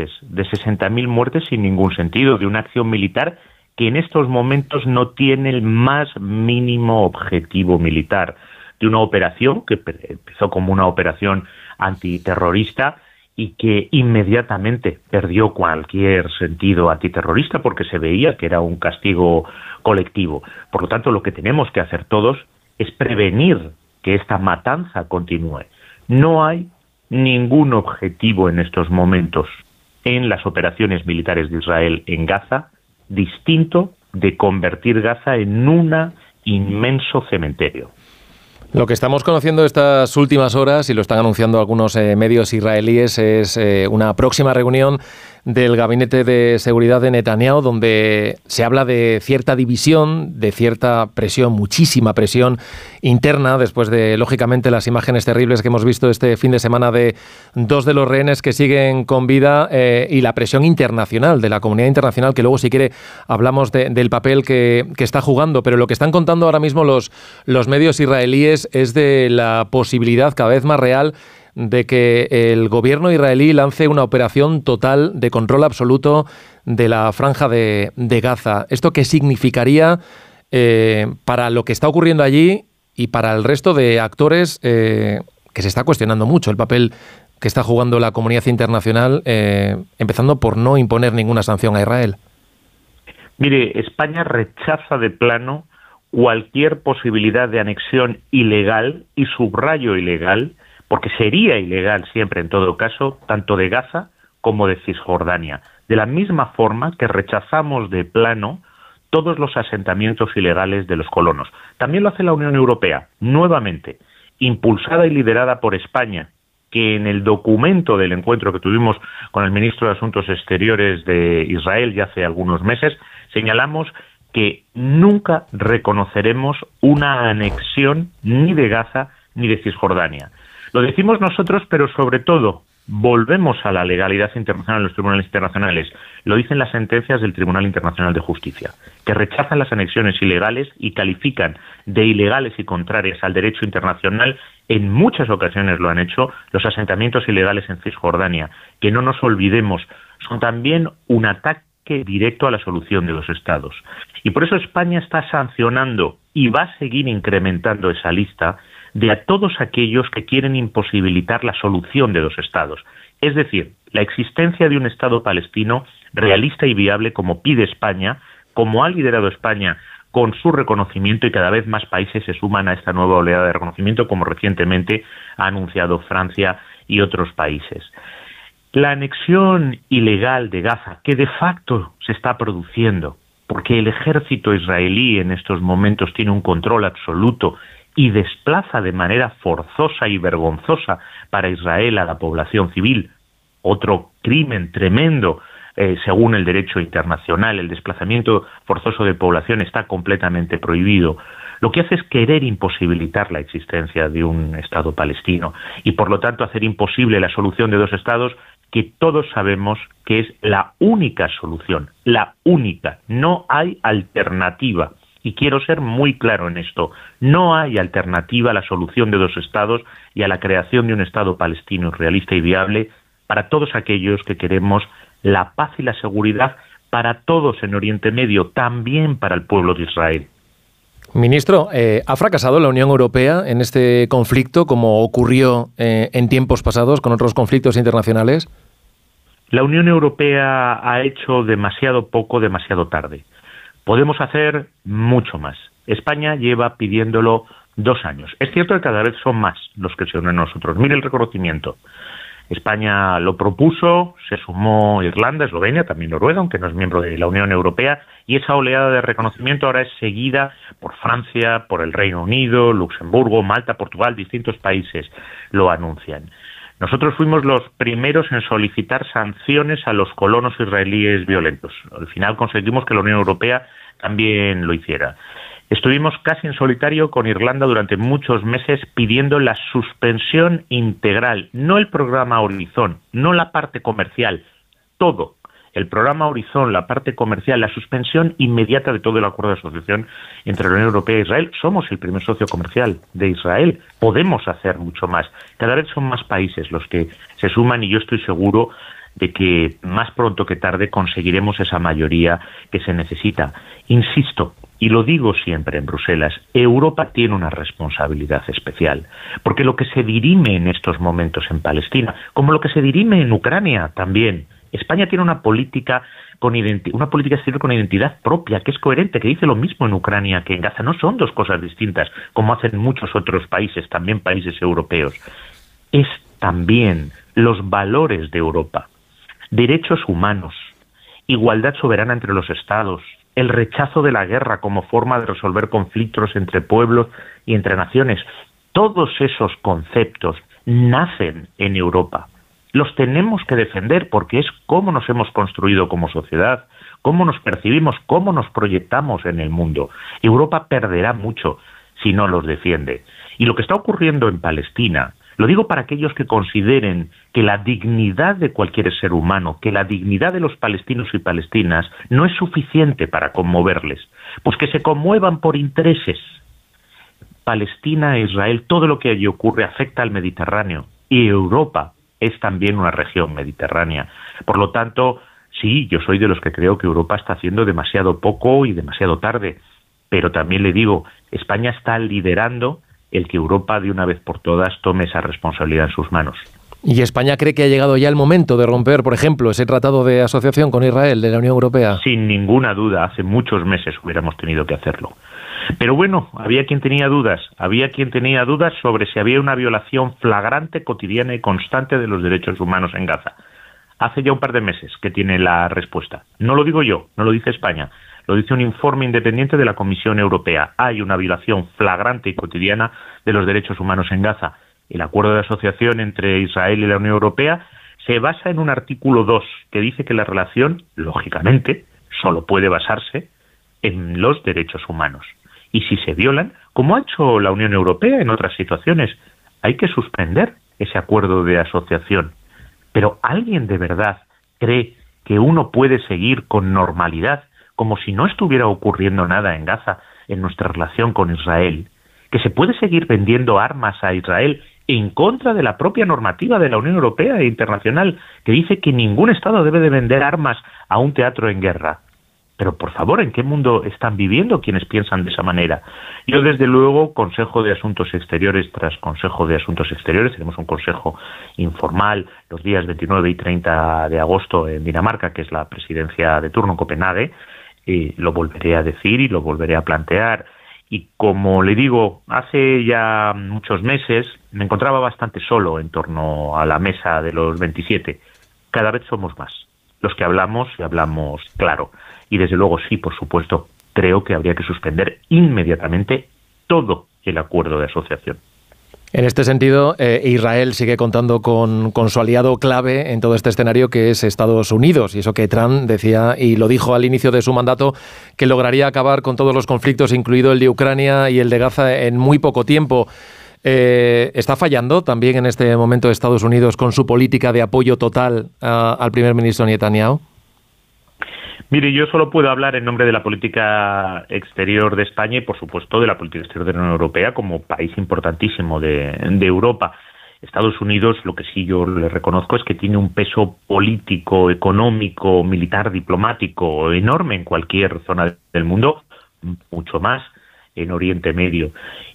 muertes sin ningún sentido, de una acción militar que en estos momentos no tiene el más mínimo objetivo militar, de una operación que empezó como una operación antiterrorista y que inmediatamente perdió cualquier sentido antiterrorista porque se veía que era un castigo colectivo. Por lo tanto, lo que tenemos que hacer todos es prevenir que esta matanza continúe. No hay ningún objetivo en estos momentos en las operaciones militares de Israel en Gaza distinto de convertir Gaza en un inmenso cementerio. Lo que estamos conociendo estas últimas horas, y lo están anunciando algunos medios israelíes, es una próxima reunión del Gabinete de Seguridad de Netanyahu, donde se habla de cierta división, de cierta presión, muchísima presión interna, después de, lógicamente, las imágenes terribles que hemos visto este fin de semana de dos de los rehenes que siguen con vida y la presión internacional, de la comunidad internacional, que luego, si quiere, hablamos del papel que está jugando. Pero lo que están contando ahora mismo los medios israelíes es de la posibilidad cada vez más real de que el gobierno israelí lance una operación total de control absoluto de la Franja de Gaza. ¿Esto qué significaría para lo que está ocurriendo allí y para el resto de actores que se está cuestionando mucho el papel que está jugando la comunidad internacional, empezando por no imponer ninguna sanción a Israel? Mire, España rechaza de plano cualquier posibilidad de anexión ilegal, y subrayo ilegal, porque sería ilegal siempre en todo caso, tanto de Gaza como de Cisjordania. De la misma forma que rechazamos de plano todos los asentamientos ilegales de los colonos. También lo hace la Unión Europea, nuevamente, impulsada y liderada por España, que en el documento del encuentro que tuvimos con el ministro de Asuntos Exteriores de Israel ya hace algunos meses, señalamos que nunca reconoceremos una anexión ni de Gaza ni de Cisjordania. Lo decimos nosotros, pero sobre todo volvemos a la legalidad internacional, los tribunales internacionales. Lo dicen las sentencias del Tribunal Internacional de Justicia, que rechazan las anexiones ilegales y califican de ilegales y contrarias al derecho internacional. En muchas ocasiones lo han hecho los asentamientos ilegales en Cisjordania, que no nos olvidemos, son también un ataque directo a la solución de los estados. Y por eso España está sancionando y va a seguir incrementando esa lista de a todos aquellos que quieren imposibilitar la solución de dos estados. Es decir, la existencia de un Estado palestino realista y viable, como pide España, como ha liderado España con su reconocimiento, y cada vez más países se suman a esta nueva oleada de reconocimiento, como recientemente ha anunciado Francia y otros países. La anexión ilegal de Gaza, que de facto se está produciendo, porque el ejército israelí en estos momentos tiene un control absoluto y desplaza de manera forzosa y vergonzosa para Israel a la población civil, otro crimen tremendo según el derecho internacional. El desplazamiento forzoso de población está completamente prohibido. Lo que hace es querer imposibilitar la existencia de un Estado palestino y, por lo tanto, hacer imposible la solución de dos Estados que todos sabemos que es la única solución, la única. No hay alternativa. Y quiero ser muy claro en esto. No hay alternativa a la solución de dos Estados y a la creación de un Estado palestino realista y viable para todos aquellos que queremos la paz y la seguridad para todos en Oriente Medio, también para el pueblo de Israel. Ministro, ¿ha fracasado la Unión Europea en este conflicto, como ocurrió en tiempos pasados con otros conflictos internacionales? La Unión Europea ha hecho demasiado poco, demasiado tarde. Podemos hacer mucho más. España lleva pidiéndolo 2 años. Es cierto que cada vez son más los que se unen a nosotros. Mire el reconocimiento. España lo propuso, se sumó Irlanda, Eslovenia, también Noruega, aunque no es miembro de la Unión Europea, y esa oleada de reconocimiento ahora es seguida por Francia, por el Reino Unido, Luxemburgo, Malta, Portugal, distintos países lo anuncian. Nosotros fuimos los primeros en solicitar sanciones a los colonos israelíes violentos. Al final conseguimos que la Unión Europea también lo hiciera. Estuvimos casi en solitario con Irlanda durante muchos meses pidiendo la suspensión integral, no el programa Horizon, no la parte comercial, todo. El programa Horizon, la parte comercial, la suspensión inmediata de todo el acuerdo de asociación entre la Unión Europea e Israel. Somos el primer socio comercial de Israel. Podemos hacer mucho más. Cada vez son más países los que se suman y yo estoy seguro de que más pronto que tarde conseguiremos esa mayoría que se necesita. Insisto, y lo digo siempre en Bruselas, Europa tiene una responsabilidad especial, porque lo que se dirime en estos momentos en Palestina, como lo que se dirime en Ucrania también, España tiene una política exterior con identidad propia, que es coherente, que dice lo mismo en Ucrania que en Gaza. No son dos cosas distintas, como hacen muchos otros países, también países europeos. Es también los valores de Europa. Derechos humanos, igualdad soberana entre los estados, el rechazo de la guerra como forma de resolver conflictos entre pueblos y entre naciones. Todos esos conceptos nacen en Europa. Los tenemos que defender porque es cómo nos hemos construido como sociedad, cómo nos percibimos, cómo nos proyectamos en el mundo. Europa perderá mucho si no los defiende. Y lo que está ocurriendo en Palestina, lo digo para aquellos que consideren que la dignidad de cualquier ser humano, que la dignidad de los palestinos y palestinas no es suficiente para conmoverles, pues que se conmuevan por intereses. Palestina e Israel, todo lo que allí ocurre afecta al Mediterráneo y Europa es también una región mediterránea. Por lo tanto, sí, yo soy de los que creo que Europa está haciendo demasiado poco y demasiado tarde, pero también le digo, España está liderando el que Europa de una vez por todas tome esa responsabilidad en sus manos. ¿Y España cree que ha llegado ya el momento de romper, por ejemplo, ese tratado de asociación con Israel de la Unión Europea? Sin ninguna duda, hace muchos meses hubiéramos tenido que hacerlo. Pero bueno, había quien tenía dudas sobre si había una violación flagrante, cotidiana y constante de los derechos humanos en Gaza. Hace ya un par de meses que tiene la respuesta. No lo digo yo, no lo dice España. Lo dice un informe independiente de la Comisión Europea. Hay una violación flagrante y cotidiana de los derechos humanos en Gaza. El acuerdo de asociación entre Israel y la Unión Europea se basa en un artículo 2 que dice que la relación, lógicamente, solo puede basarse en los derechos humanos. Y si se violan, como ha hecho la Unión Europea en otras situaciones, hay que suspender ese acuerdo de asociación. Pero ¿alguien de verdad cree que uno puede seguir con normalidad como si no estuviera ocurriendo nada en Gaza en nuestra relación con Israel? ¿Que se puede seguir vendiendo armas a Israel en contra de la propia normativa de la Unión Europea e internacional que dice que ningún Estado debe de vender armas a un teatro en guerra? Pero, por favor, ¿en qué mundo están viviendo quienes piensan de esa manera? Yo, desde luego, Consejo de Asuntos Exteriores tras Consejo de Asuntos Exteriores, tenemos un consejo informal los días 29 y 30 de agosto en Dinamarca, que es la presidencia de turno en Copenhague, y lo volveré a decir y lo volveré a plantear. Y como le digo, hace ya muchos meses me encontraba bastante solo en torno a la mesa de los 27. Cada vez somos más los que hablamos y hablamos claro. Y desde luego sí, por supuesto, creo que habría que suspender inmediatamente todo el acuerdo de asociación. En este sentido, Israel sigue contando con su aliado clave en todo este escenario, que es Estados Unidos. Y eso que Trump decía, y lo dijo al inicio de su mandato, que lograría acabar con todos los conflictos, incluido el de Ucrania y el de Gaza, en muy poco tiempo. ¿Está fallando también en este momento Estados Unidos con su política de apoyo total al primer ministro Netanyahu? Mire, yo solo puedo hablar en nombre de la política exterior de España y, por supuesto, de la política exterior de la Unión Europea como país importantísimo de Europa. Estados Unidos, lo que sí yo le reconozco es que tiene un peso político, económico, militar, diplomático enorme en cualquier zona del mundo, mucho más en Oriente Medio.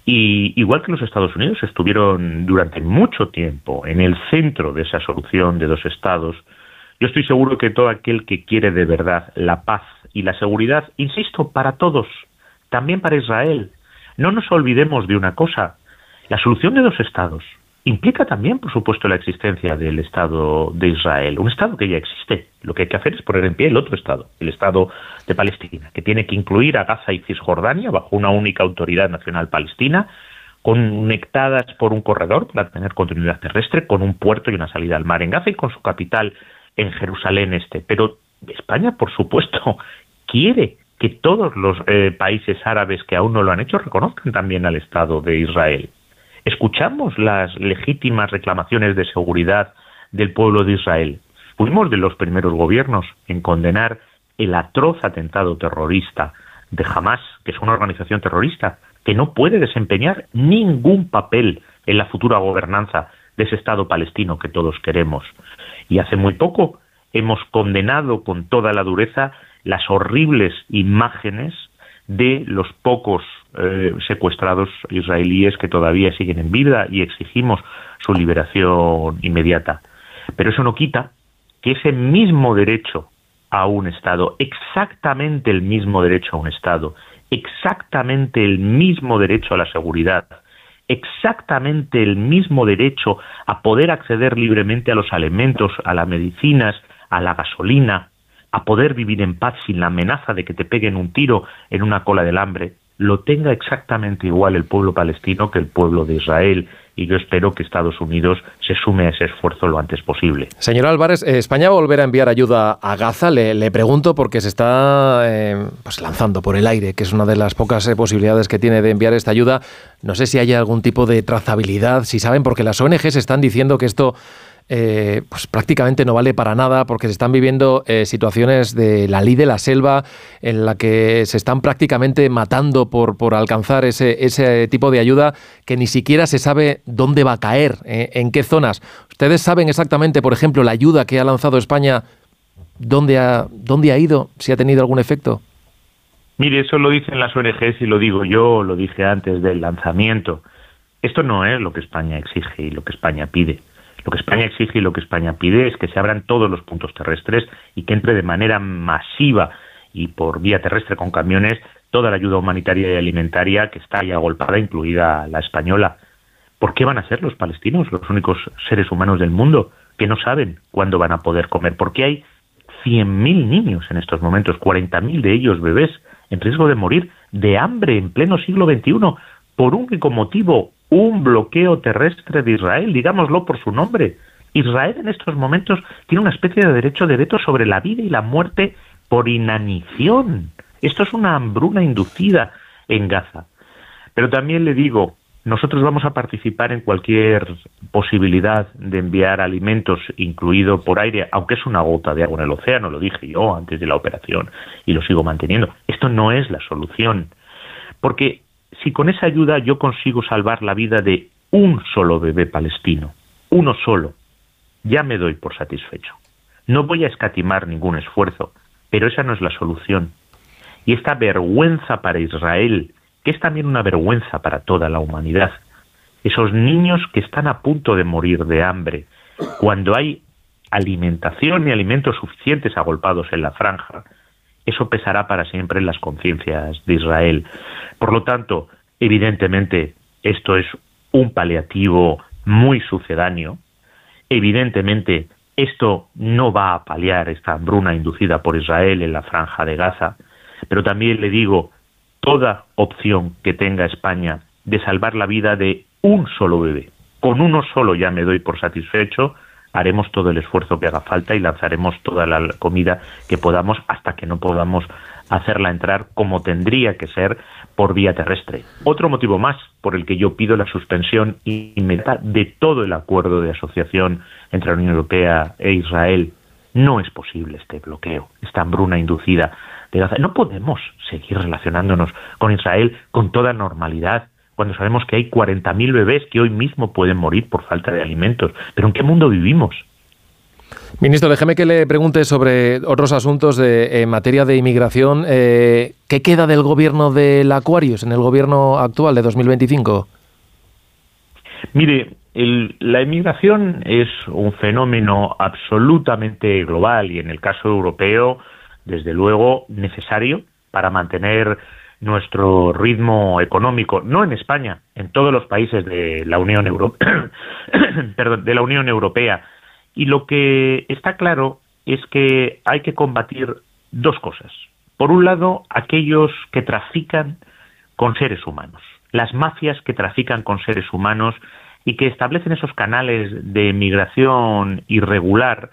Y igual que los Estados Unidos estuvieron durante mucho tiempo en el centro de esa solución de dos estados, yo estoy seguro que todo aquel que quiere de verdad la paz y la seguridad, insisto, para todos, también para Israel, no nos olvidemos de una cosa: la solución de dos estados implica también, por supuesto, la existencia del Estado de Israel, un Estado que ya existe. Lo que hay que hacer es poner en pie el otro Estado, el Estado de Palestina, que tiene que incluir a Gaza y Cisjordania bajo una única autoridad nacional palestina, conectadas por un corredor para tener continuidad terrestre, con un puerto y una salida al mar en Gaza y con su capital en Jerusalén Este. Pero España, por supuesto, quiere que todos los países árabes que aún no lo han hecho reconozcan también al Estado de Israel. Escuchamos las legítimas reclamaciones de seguridad del pueblo de Israel. Fuimos de los primeros gobiernos en condenar el atroz atentado terrorista de Hamás, que es una organización terrorista que no puede desempeñar ningún papel en la futura gobernanza de ese Estado palestino que todos queremos. Y hace muy poco hemos condenado con toda la dureza las horribles imágenes de los pocos secuestrados israelíes que todavía siguen en vida, y exigimos su liberación inmediata. Pero eso no quita que ese mismo derecho a un Estado, exactamente el mismo derecho a un Estado, exactamente el mismo derecho a la seguridad, exactamente el mismo derecho a poder acceder libremente a los alimentos, a las medicinas, a la gasolina, a poder vivir en paz sin la amenaza de que te peguen un tiro en una cola del hambre, lo tenga exactamente igual el pueblo palestino que el pueblo de Israel. Y yo espero que Estados Unidos se sume a ese esfuerzo lo antes posible. Señor Álvarez, ¿España va a volver a enviar ayuda a Gaza? Le pregunto porque se está lanzando por el aire, que es una de las pocas posibilidades que tiene de enviar esta ayuda. No sé si hay algún tipo de trazabilidad, si saben, porque las ONGs están diciendo que esto prácticamente no vale para nada, porque se están viviendo situaciones de la ley de la selva en la que se están prácticamente matando por alcanzar ese tipo de ayuda, que ni siquiera se sabe dónde va a caer, en qué zonas. ¿Ustedes saben exactamente, por ejemplo, la ayuda que ha lanzado España, dónde ha ido, si ha tenido algún efecto? Mire, eso lo dicen las ONGs y lo digo yo, lo dije antes del lanzamiento. Esto no es lo que España exige y lo que España pide. Lo que España exige y lo que España pide es que se abran todos los puntos terrestres y que entre de manera masiva y por vía terrestre con camiones toda la ayuda humanitaria y alimentaria que está ya agolpada, incluida la española. ¿Por qué van a ser los palestinos los únicos seres humanos del mundo que no saben cuándo van a poder comer? Porque hay 100.000 niños en estos momentos, 40.000 de ellos bebés, en riesgo de morir de hambre en pleno siglo XXI por un único motivo: un bloqueo terrestre de Israel, digámoslo por su nombre. Israel en estos momentos tiene una especie de derecho de veto sobre la vida y la muerte por inanición. Esto es una hambruna inducida en Gaza. Pero también le digo, nosotros vamos a participar en cualquier posibilidad de enviar alimentos, incluido por aire, aunque es una gota de agua en el océano, lo dije yo antes de la operación y lo sigo manteniendo. Esto no es la solución, porque si con esa ayuda yo consigo salvar la vida de un solo bebé palestino, uno solo, ya me doy por satisfecho. No voy a escatimar ningún esfuerzo, pero esa no es la solución. Y esta vergüenza para Israel, que es también una vergüenza para toda la humanidad, esos niños que están a punto de morir de hambre, cuando hay alimentación y alimentos suficientes agolpados en la franja, eso pesará para siempre en las conciencias de Israel. Por lo tanto, evidentemente, esto es un paliativo muy sucedáneo. Evidentemente, esto no va a paliar esta hambruna inducida por Israel en la franja de Gaza. Pero también le digo, toda opción que tenga España de salvar la vida de un solo bebé. Con uno solo ya me doy por satisfecho, haremos todo el esfuerzo que haga falta y lanzaremos toda la comida que podamos hasta que no podamos hacerla entrar como tendría que ser por vía terrestre. Otro motivo más por el que yo pido la suspensión inmediata de todo el acuerdo de asociación entre la Unión Europea e Israel. No es posible este bloqueo, esta hambruna inducida de Gaza. No podemos seguir relacionándonos con Israel con toda normalidad cuando sabemos que hay 40.000 bebés que hoy mismo pueden morir por falta de alimentos. ¿Pero en qué mundo vivimos? Ministro, déjeme que le pregunte sobre otros asuntos en materia de inmigración. ¿Qué queda del gobierno del Aquarius en el gobierno actual de 2025? Mire, la inmigración es un fenómeno absolutamente global y en el caso europeo, desde luego, necesario para mantener nuestro ritmo económico, no en España, en todos los países de la Unión Europea. Y lo que está claro es que hay que combatir dos cosas. Por un lado, aquellos que trafican con seres humanos, las mafias que trafican con seres humanos y que establecen esos canales de migración irregular,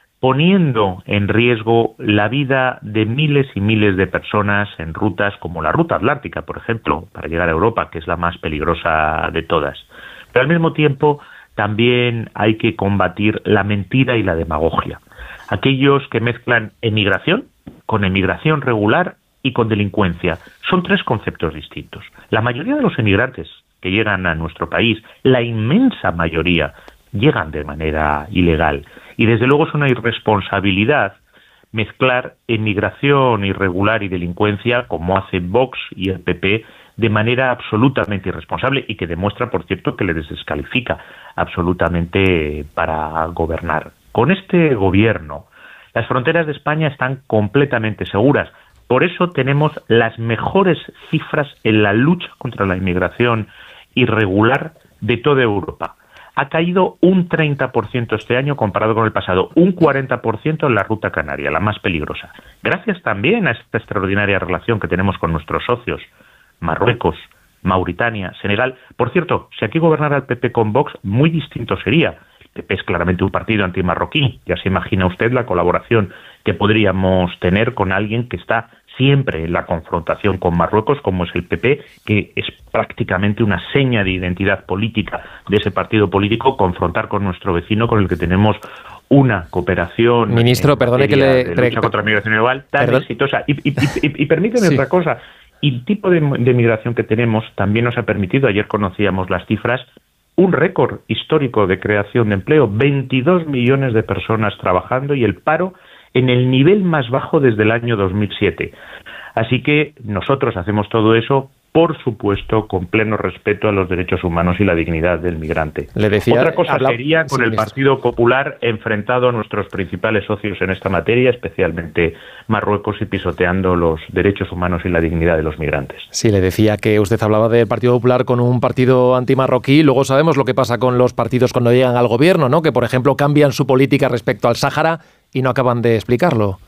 poniendo en riesgo la vida de miles y miles de personas en rutas como la ruta atlántica, por ejemplo, para llegar a Europa, que es la más peligrosa de todas. Pero al mismo tiempo también hay que combatir la mentira y la demagogia. Aquellos que mezclan emigración con emigración regular y con delincuencia. Son tres conceptos distintos. La mayoría de los emigrantes que llegan a nuestro país, la inmensa mayoría, llegan de manera ilegal. Y desde luego es una irresponsabilidad mezclar emigración irregular y delincuencia, como hace Vox y el PP, de manera absolutamente irresponsable y que demuestra, por cierto, que les descalifica absolutamente para gobernar. Con este gobierno, las fronteras de España están completamente seguras. Por eso tenemos las mejores cifras en la lucha contra la inmigración irregular de toda Europa. Ha caído un 30% este año comparado con el pasado, un 40% en la ruta canaria, la más peligrosa. Gracias también a esta extraordinaria relación que tenemos con nuestros socios, Marruecos, Mauritania, Senegal. Por cierto, si aquí gobernara el PP con Vox, muy distinto sería. El PP es claramente un partido antimarroquí. Ya se imagina usted la colaboración que podríamos tener con alguien que está siempre en la confrontación con Marruecos, como es el PP, que es prácticamente una seña de identidad política de ese partido político, confrontar con nuestro vecino con el que tenemos una cooperación. Ministro, perdone que le lucha contra la migración ilegal tan exitosa. Y permíteme otra cosa. Y el tipo de migración que tenemos también nos ha permitido, ayer conocíamos las cifras, un récord histórico de creación de empleo, 22 millones de personas trabajando y el paro en el nivel más bajo desde el año 2007. Así que nosotros hacemos todo eso, por supuesto, con pleno respeto a los derechos humanos y la dignidad del migrante. Le decía, otra cosa sería con el Partido Popular enfrentado a nuestros principales socios en esta materia, especialmente Marruecos, y pisoteando los derechos humanos y la dignidad de los migrantes. Sí, le decía que usted hablaba del Partido Popular con un partido antimarroquí. Luego sabemos lo que pasa con los partidos cuando llegan al gobierno, ¿no? Que, por ejemplo, cambian su política respecto al Sáhara y no acaban de explicarlo.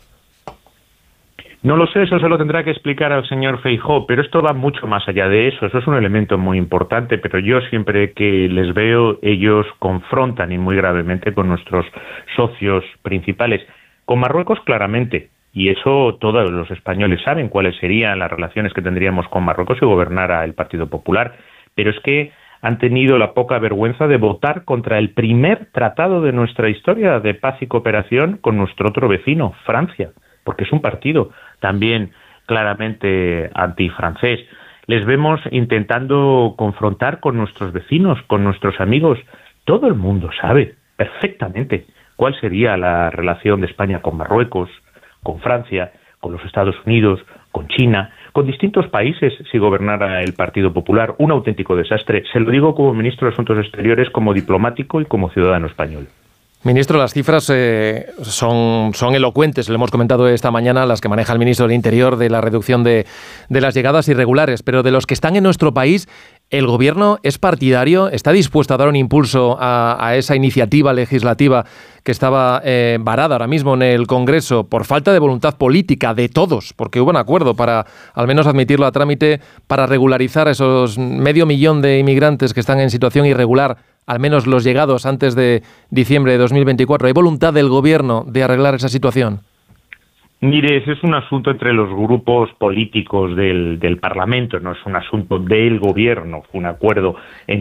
No lo sé, eso se lo tendrá que explicar al señor Feijóo, pero esto va mucho más allá de eso. Eso es un elemento muy importante, pero yo siempre que les veo, ellos confrontan y muy gravemente con nuestros socios principales. Con Marruecos, claramente, y eso todos los españoles saben cuáles serían las relaciones que tendríamos con Marruecos si gobernara el Partido Popular, pero es que han tenido la poca vergüenza de votar contra el primer tratado de nuestra historia de paz y cooperación con nuestro otro vecino, Francia, porque es un partido también claramente antifrancés. Les vemos intentando confrontar con nuestros vecinos, con nuestros amigos. Todo el mundo sabe perfectamente cuál sería la relación de España con Marruecos, con Francia, con los Estados Unidos, con China, con distintos países si gobernara el Partido Popular. Un auténtico desastre. Se lo digo como ministro de Asuntos Exteriores, como diplomático y como ciudadano español. Ministro, las cifras son elocuentes, lo hemos comentado esta mañana, las que maneja el ministro del Interior, de la reducción de las llegadas irregulares, pero de los que están en nuestro país, ¿El gobierno es partidario? ¿Está dispuesto a dar un impulso a esa iniciativa legislativa que estaba varada ahora mismo en el Congreso por falta de voluntad política de todos? Porque hubo un acuerdo para al menos admitirlo a trámite para regularizar a esos 500.000 de inmigrantes que están en situación irregular, al menos los llegados antes de diciembre de 2024. ¿Hay voluntad del gobierno de arreglar esa situación? Mire, ese es un asunto entre los grupos políticos del Parlamento, no es un asunto del gobierno, fue un acuerdo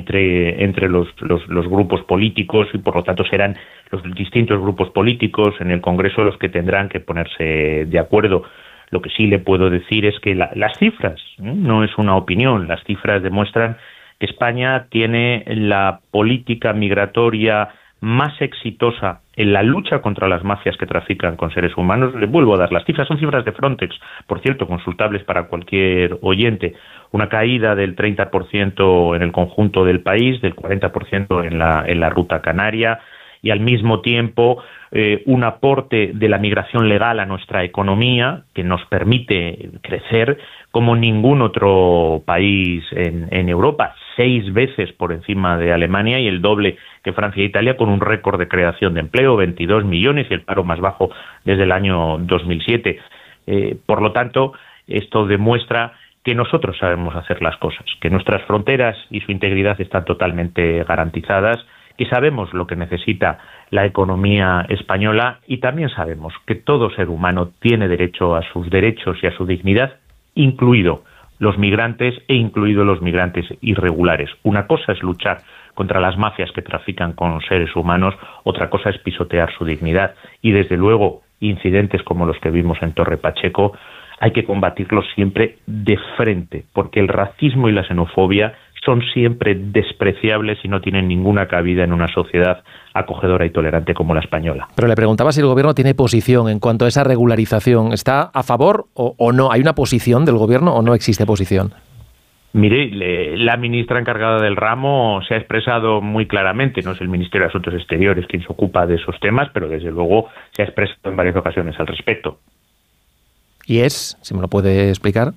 entre los grupos políticos y por lo tanto serán los distintos grupos políticos en el Congreso los que tendrán que ponerse de acuerdo. Lo que sí le puedo decir es que las cifras, no es una opinión, las cifras demuestran que España tiene la política migratoria más exitosa en la lucha contra las mafias que trafican con seres humanos. Le vuelvo a dar las cifras, son cifras de Frontex, por cierto, consultables para cualquier oyente. Una caída del 30% en el conjunto del país, del 40% en la ruta canaria, y al mismo tiempo un aporte de la migración legal a nuestra economía que nos permite crecer como ningún otro país en Europa, 6 veces por encima de Alemania y el doble que Francia e Italia, con un récord de creación de empleo, 22 millones y el paro más bajo desde el año 2007. Por lo tanto, esto demuestra que nosotros sabemos hacer las cosas, que nuestras fronteras y su integridad están totalmente garantizadas, que sabemos lo que necesita la economía española y también sabemos que todo ser humano tiene derecho a sus derechos y a su dignidad, incluido los migrantes e incluidos los migrantes irregulares. Una cosa es luchar contra las mafias que trafican con seres humanos, otra cosa es pisotear su dignidad. Y desde luego, incidentes como los que vimos en Torre Pacheco hay que combatirlos siempre de frente, porque el racismo y la xenofobia son siempre despreciables y no tienen ninguna cabida en una sociedad acogedora y tolerante como la española. Pero le preguntaba si el gobierno tiene posición en cuanto a esa regularización. ¿Está a favor o no? ¿Hay una posición del gobierno o no existe posición? Mire, la ministra encargada del ramo se ha expresado muy claramente. No es el Ministerio de Asuntos Exteriores quien se ocupa de esos temas, pero desde luego se ha expresado en varias ocasiones al respecto. ¿Y si me lo puede explicar?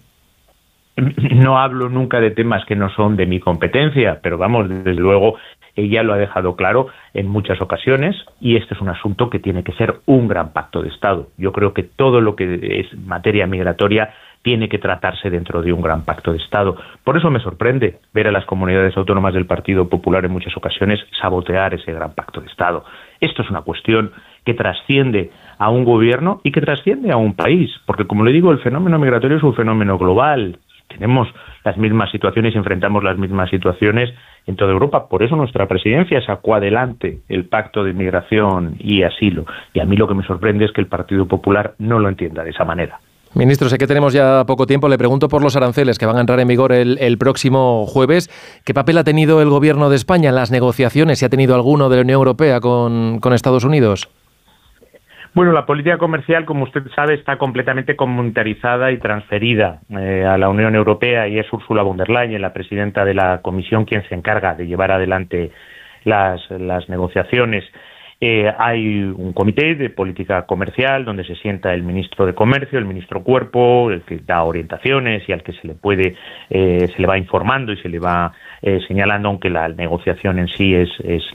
No hablo nunca de temas que no son de mi competencia, pero vamos, desde luego ella lo ha dejado claro en muchas ocasiones y este es un asunto que tiene que ser un gran pacto de Estado. Yo creo que todo lo que es materia migratoria tiene que tratarse dentro de un gran pacto de Estado. Por eso me sorprende ver a las comunidades autónomas del Partido Popular en muchas ocasiones sabotear ese gran pacto de Estado. Esto es una cuestión que trasciende a un gobierno y que trasciende a un país, porque como le digo, el fenómeno migratorio es un fenómeno global. Tenemos las mismas situaciones y enfrentamos las mismas situaciones en toda Europa. Por eso nuestra presidencia sacó adelante el Pacto de Inmigración y Asilo. Y a mí lo que me sorprende es que el Partido Popular no lo entienda de esa manera. Ministro, sé que tenemos ya poco tiempo. Le pregunto por los aranceles que van a entrar en vigor el próximo jueves. ¿Qué papel ha tenido el Gobierno de España en las negociaciones? ¿Si ha tenido alguno de la Unión Europea con Estados Unidos? Bueno, la política comercial, como usted sabe, está completamente comunitarizada y transferida a la Unión Europea y es Ursula von der Leyen, la presidenta de la Comisión, quien se encarga de llevar adelante las negociaciones. Hay un comité de política comercial donde se sienta el ministro de Comercio, el ministro Cuerpo, el que da orientaciones y al que se le va informando y se le va señalando, aunque la negociación en sí es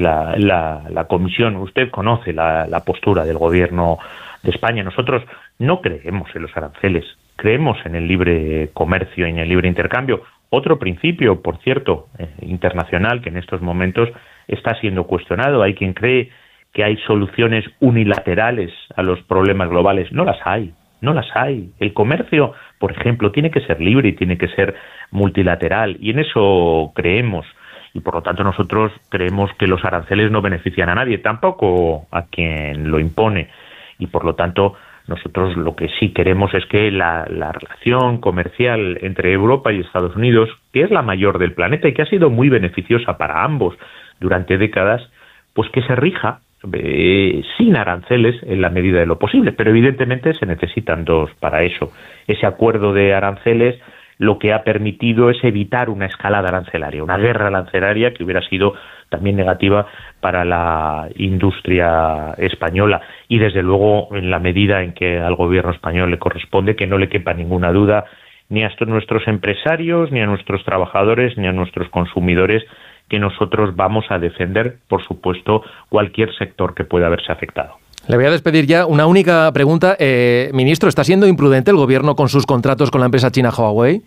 la comisión. Usted conoce la postura del gobierno de España. Nosotros no creemos en los aranceles, creemos en el libre comercio y en el libre intercambio. Otro principio, por cierto, internacional, que en estos momentos está siendo cuestionado. Hay quien cree que hay soluciones unilaterales a los problemas globales. No las hay. El comercio, por ejemplo, tiene que ser libre y tiene que ser multilateral, y en eso creemos. Y por lo tanto nosotros creemos que los aranceles no benefician a nadie, tampoco a quien lo impone. Y por lo tanto nosotros lo que sí queremos es que la relación comercial entre Europa y Estados Unidos, que es la mayor del planeta y que ha sido muy beneficiosa para ambos durante décadas, pues que se rija sin aranceles en la medida de lo posible, pero evidentemente se necesitan dos para eso. Ese acuerdo de aranceles lo que ha permitido es evitar una escalada arancelaria, una guerra arancelaria que hubiera sido también negativa para la industria española y desde luego en la medida en que al gobierno español le corresponde, que no le quepa ninguna duda, ni a nuestros empresarios, ni a nuestros trabajadores, ni a nuestros consumidores, que nosotros vamos a defender, por supuesto, cualquier sector que pueda verse afectado. Le voy a despedir ya. Una única pregunta. Ministro, ¿está siendo imprudente el gobierno con sus contratos con la empresa china Huawei?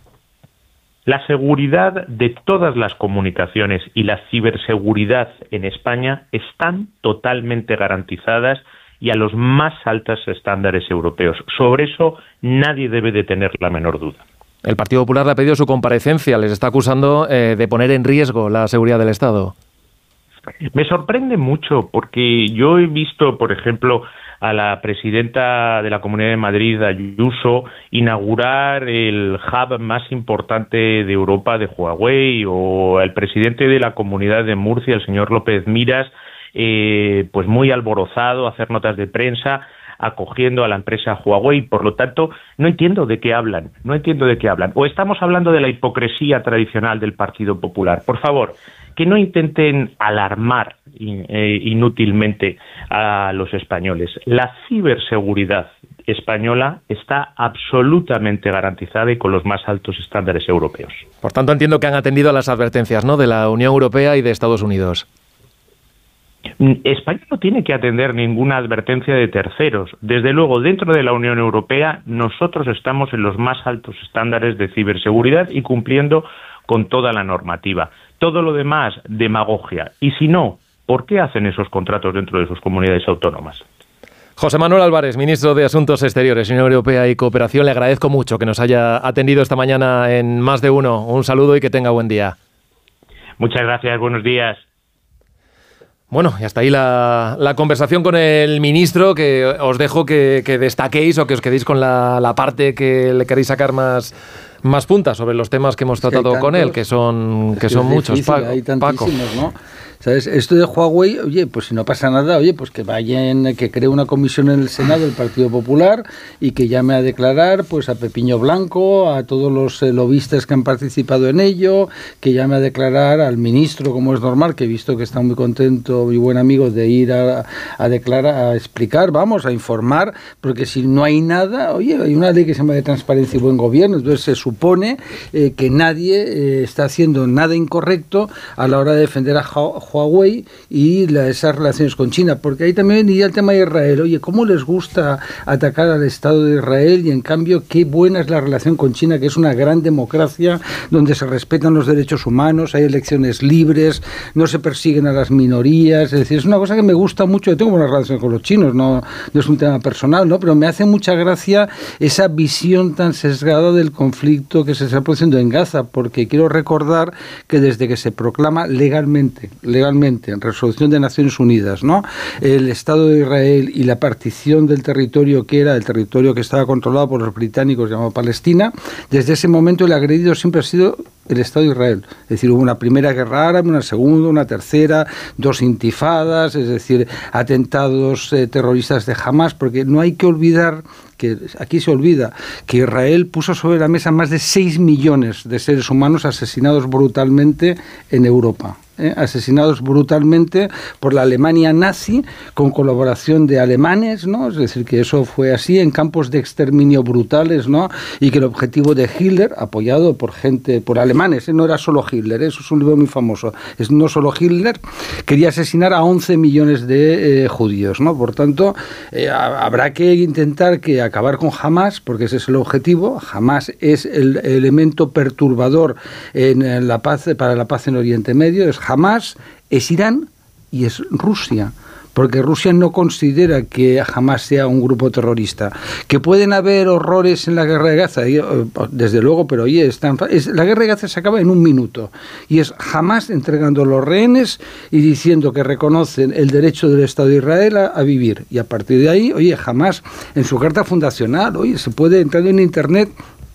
La seguridad de todas las comunicaciones y la ciberseguridad en España están totalmente garantizadas y a los más altos estándares europeos. Sobre eso nadie debe de tener la menor duda. El Partido Popular le ha pedido su comparecencia. Les está acusando de poner en riesgo la seguridad del Estado. Me sorprende mucho porque yo he visto, por ejemplo, a la presidenta de la Comunidad de Madrid, Ayuso, inaugurar el hub más importante de Europa de Huawei, o al presidente de la Comunidad de Murcia, el señor López Miras, pues muy alborozado, hacer notas de prensa acogiendo a la empresa Huawei. Por lo tanto, no entiendo de qué hablan. O estamos hablando de la hipocresía tradicional del Partido Popular. Por favor, que no intenten alarmar inútilmente a los españoles. La ciberseguridad española está absolutamente garantizada y con los más altos estándares europeos. Por tanto, entiendo que han atendido a las advertencias, ¿no?, de la Unión Europea y de Estados Unidos. España no tiene que atender ninguna advertencia de terceros. Desde luego, dentro de la Unión Europea, nosotros estamos en los más altos estándares de ciberseguridad y cumpliendo con toda la normativa. Todo lo demás, demagogia. Y si no, ¿por qué hacen esos contratos dentro de sus comunidades autónomas? José Manuel Álvarez, ministro de Asuntos Exteriores, Unión Europea y Cooperación, le agradezco mucho que nos haya atendido esta mañana en Más de Uno. Un saludo y que tenga buen día. Muchas gracias, buenos días. Bueno, y hasta ahí la conversación con el ministro, que os dejo que destaquéis o que os quedéis con la parte que le queréis sacar más puntas sobre los temas que hemos tratado con él, que son muchos, hay Paco. ¿No? ¿Sabes? Esto de Huawei, oye, pues si no pasa nada, oye, pues que cree una comisión en el Senado del Partido Popular y que llame a declarar pues a Pepiño Blanco, a todos los lobistas que han participado en ello, que llame a declarar al ministro, como es normal, que he visto que está muy contento, mi buen amigo, de ir a declarar, a explicar, a informar, porque si no hay nada, oye, hay una ley que se llama de transparencia y buen gobierno, entonces se supone que nadie está haciendo nada incorrecto a la hora de defender a Huawei y esas relaciones con China, porque ahí también venía el tema de Israel. Oye, ¿cómo les gusta atacar al Estado de Israel? Y en cambio, qué buena es la relación con China, que es una gran democracia donde se respetan los derechos humanos, hay elecciones libres, no se persiguen a las minorías. Es decir, es una cosa que me gusta mucho. Yo tengo una relación con los chinos, no es un tema personal, ¿no? Pero me hace mucha gracia esa visión tan sesgada del conflicto que se está produciendo en Gaza, porque quiero recordar que desde que se proclama legalmente en resolución de Naciones Unidas, ¿no?, el Estado de Israel y la partición del territorio que era el territorio que estaba controlado por los británicos, llamado Palestina, desde ese momento el agredido siempre ha sido el Estado de Israel. Es decir, hubo una primera guerra árabe, una segunda, una tercera, 2 intifadas, es decir, atentados terroristas de Hamas, porque no hay que olvidar que aquí se olvida que Israel puso sobre la mesa más de 6 millones de seres humanos asesinados brutalmente en Europa. Asesinados brutalmente por la Alemania nazi con colaboración de alemanes, ¿no? Es decir, que eso fue así en campos de exterminio brutales, ¿no? Y que el objetivo de Hitler, apoyado por alemanes, no era solo Hitler, eso es un libro muy famoso, es no solo Hitler, quería asesinar a 11 millones de judíos, ¿no? Por tanto, habrá que intentar acabar con Hamas, porque ese es el objetivo. Hamas es el elemento perturbador en la paz, para la paz en Oriente Medio. Hamas es Irán y es Rusia, porque Rusia no considera que Hamas sea un grupo terrorista. Que pueden haber horrores en la guerra de Gaza, desde luego, pero oye, la guerra de Gaza se acaba en 1 minuto, y es Hamas entregando los rehenes y diciendo que reconocen el derecho del Estado de Israel a vivir, y a partir de ahí, oye, Hamas en su carta fundacional, oye, se puede entrar en Internet.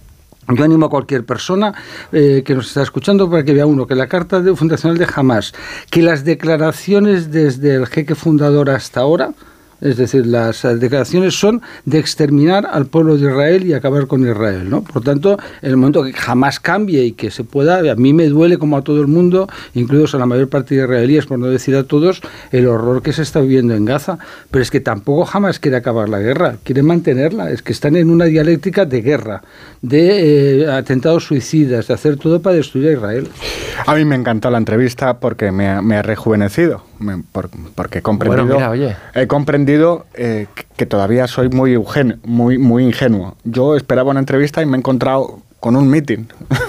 Yo animo a cualquier persona que nos está escuchando para que vea que la carta fundacional de Hamas, que las declaraciones desde el jeque fundador hasta ahora, Es decir, las declaraciones son de exterminar al pueblo de Israel y acabar con Israel, ¿no? Por tanto, en el momento que jamás cambie y que se pueda, a mí me duele como a todo el mundo, incluidos a la mayor parte de israelíes, por no decir a todos, el horror que se está viviendo en Gaza. Pero es que tampoco jamás quiere acabar la guerra, quiere mantenerla. Es que están en una dialéctica de guerra, de atentados suicidas, de hacer todo para destruir a Israel. A mí me encantó la entrevista porque me ha rejuvenecido, porque he comprendido, he comprendido que todavía soy muy ingenuo. Yo esperaba una entrevista y me he encontrado con un meeting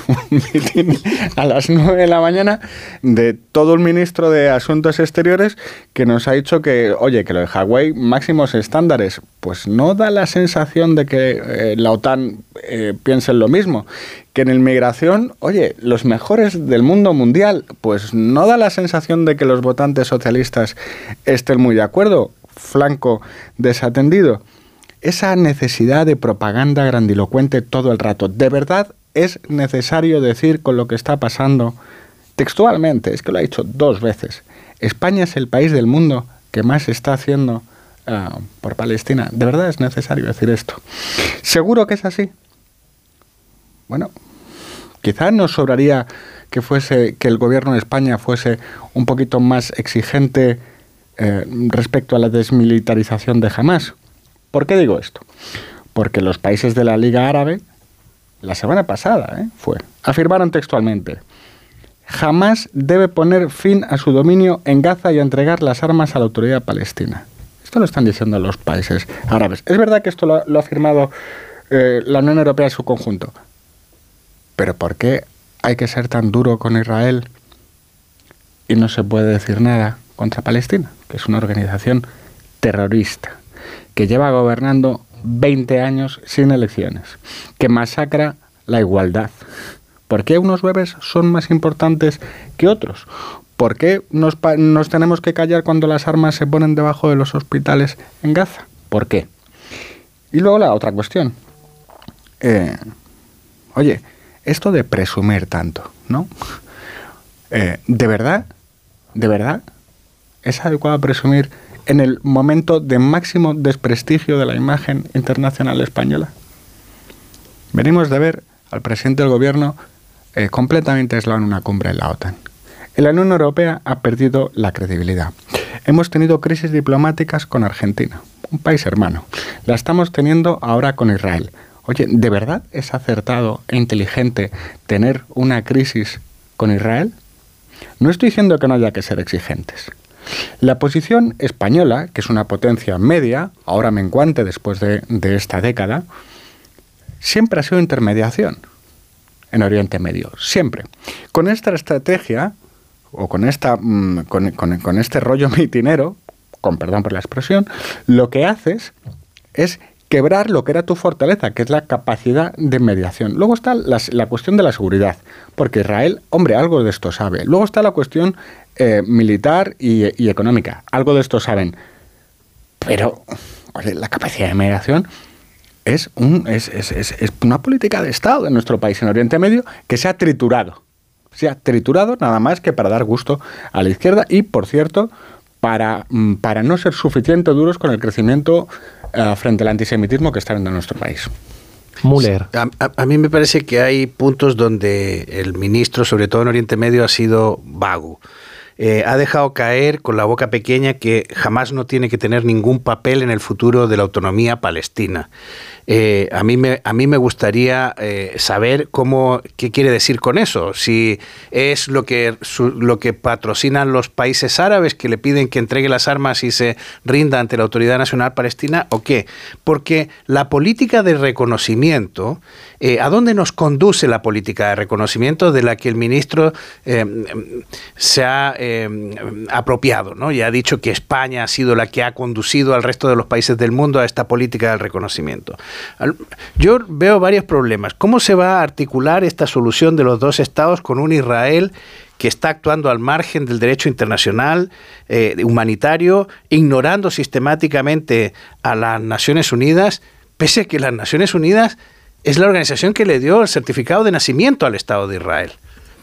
a las 9 de la mañana de todo el ministro de Asuntos Exteriores que nos ha dicho que, oye, que lo de Hawái, máximos estándares. Pues no da la sensación de que la OTAN piense en lo mismo. Que en inmigración, oye, los mejores del mundo mundial, pues no da la sensación de que los votantes socialistas estén muy de acuerdo. Flanco desatendido. Esa necesidad de propaganda grandilocuente todo el rato. ¿De verdad es necesario decir con lo que está pasando textualmente? Es que lo ha dicho 2 veces. España es el país del mundo que más está haciendo por Palestina. ¿De verdad es necesario decir esto? ¿Seguro que es así? Bueno, quizás nos sobraría que el gobierno de España fuese un poquito más exigente respecto a la desmilitarización de Hamás. ¿Por qué digo esto? Porque los países de la Liga Árabe, la semana pasada, afirmaron textualmente: Hamás debe poner fin a su dominio en Gaza y entregar las armas a la autoridad palestina. Esto lo están diciendo los países árabes. Es verdad que esto lo ha firmado la Unión Europea en su conjunto. Pero ¿por qué hay que ser tan duro con Israel y no se puede decir nada contra Palestina, que es una organización terrorista, que lleva gobernando 20 años sin elecciones, que masacra la igualdad? ¿Por qué unos bebés son más importantes que otros? ¿Por qué nos tenemos que callar cuando las armas se ponen debajo de los hospitales en Gaza? ¿Por qué? Y luego la otra cuestión. Oye, esto de presumir tanto, ¿no? ¿De verdad es adecuado presumir en el momento de máximo desprestigio de la imagen internacional española? Venimos de ver al presidente del gobierno completamente aislado en una cumbre en la OTAN. La Unión Europea ha perdido la credibilidad. Hemos tenido crisis diplomáticas con Argentina, un país hermano. La estamos teniendo ahora con Israel. Oye, ¿de verdad es acertado e inteligente tener una crisis con Israel? No estoy diciendo que no haya que ser exigentes. La posición española, que es una potencia media, ahora menguante después de esta década, siempre ha sido intermediación en Oriente Medio, siempre. Con esta estrategia, o con este rollo mitinero, con perdón por la expresión, lo que haces es quebrar lo que era tu fortaleza, que es la capacidad de mediación. Luego está la cuestión de la seguridad, porque Israel, hombre, algo de esto sabe. Luego está la cuestión militar y económica, algo de esto saben. Pero, oye, la capacidad de mediación es una política de Estado en nuestro país, en Oriente Medio, que se ha triturado. Se ha triturado nada más que para dar gusto a la izquierda y, por cierto, para no ser suficientemente duros con el crecimiento frente al antisemitismo que está viendo en nuestro país. Müller. A mí me parece que hay puntos donde el ministro, sobre todo en Oriente Medio, ha sido vago. Ha dejado caer con la boca pequeña que jamás no tiene que tener ningún papel en el futuro de la autonomía palestina. A mí me gustaría saber qué quiere decir con eso. Si es lo que patrocinan los países árabes, que le piden que entregue las armas y se rinda ante la Autoridad Nacional Palestina, o qué. Porque la política de reconocimiento, ¿a dónde nos conduce la política de reconocimiento de la que el ministro se ha apropiado, ¿no? Y ha dicho que España ha sido la que ha conducido al resto de los países del mundo a esta política del reconocimiento? Yo veo varios problemas. ¿Cómo se va a articular esta solución de los dos estados con un Israel que está actuando al margen del derecho internacional humanitario, ignorando sistemáticamente a las Naciones Unidas, pese a que las Naciones Unidas es la organización que le dio el certificado de nacimiento al Estado de Israel?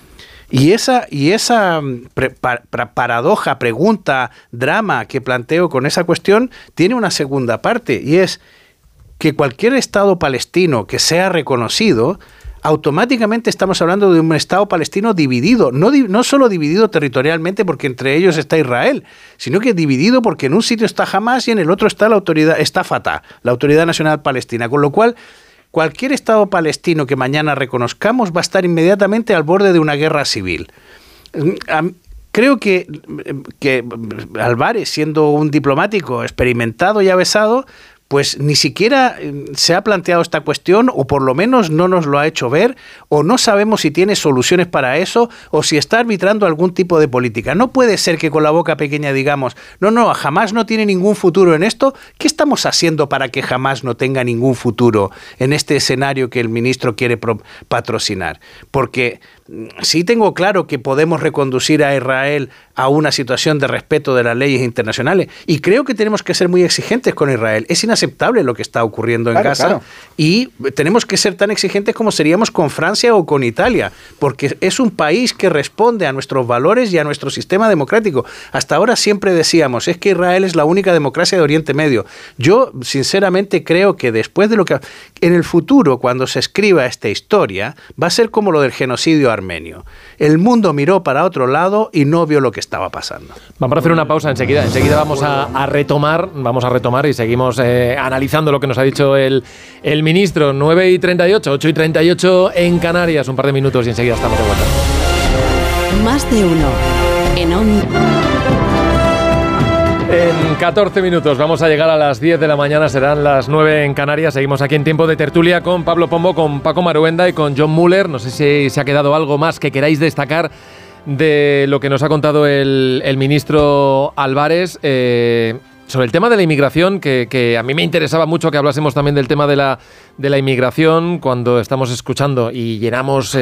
Y esa paradoja, pregunta, drama que planteo con esa cuestión tiene una segunda parte, y es que cualquier Estado palestino que sea reconocido, automáticamente estamos hablando de un Estado palestino dividido, no solo dividido territorialmente porque entre ellos está Israel, sino que dividido porque en un sitio está Hamás y en el otro está está Fatah, la Autoridad Nacional Palestina, con lo cual cualquier Estado palestino que mañana reconozcamos va a estar inmediatamente al borde de una guerra civil. Creo que Álvarez, siendo un diplomático experimentado y avesado, pues ni siquiera se ha planteado esta cuestión, o por lo menos no nos lo ha hecho ver, o no sabemos si tiene soluciones para eso, o si está arbitrando algún tipo de política. No puede ser que con la boca pequeña digamos, no, Hamás no tiene ningún futuro en esto. ¿Qué estamos haciendo para que Hamás no tenga ningún futuro en este escenario que el ministro quiere patrocinar? Porque sí tengo claro que podemos reconducir a Israel a una situación de respeto de las leyes internacionales, y creo que tenemos que ser muy exigentes con Israel. Es inaceptable lo que está ocurriendo en Gaza, y tenemos que ser tan exigentes como seríamos con Francia o con Italia, porque es un país que responde a nuestros valores y a nuestro sistema democrático. Hasta ahora siempre decíamos, es que Israel es la única democracia de Oriente Medio. Yo sinceramente creo que después de lo que... En el futuro, cuando se escriba esta historia, va a ser como lo del genocidio armenio. El mundo miró para otro lado y no vio lo que estaba pasando. Vamos a hacer una pausa enseguida vamos a retomar y seguimos analizando lo que nos ha dicho el ministro. 9:38, 8:38 en Canarias, un par de minutos y enseguida estamos de vuelta. Más de uno en En 14 minutos vamos a llegar a las 10 de la mañana, serán las 9 en Canarias. Seguimos aquí en tiempo de tertulia con Pablo Pombo, con Paco Maruenda y con John Muller. No sé si se ha quedado algo más que queráis destacar de lo que nos ha contado el ministro Álvarez sobre el tema de la inmigración, que a mí me interesaba mucho que hablásemos también del tema de la inmigración cuando estamos escuchando y llenamos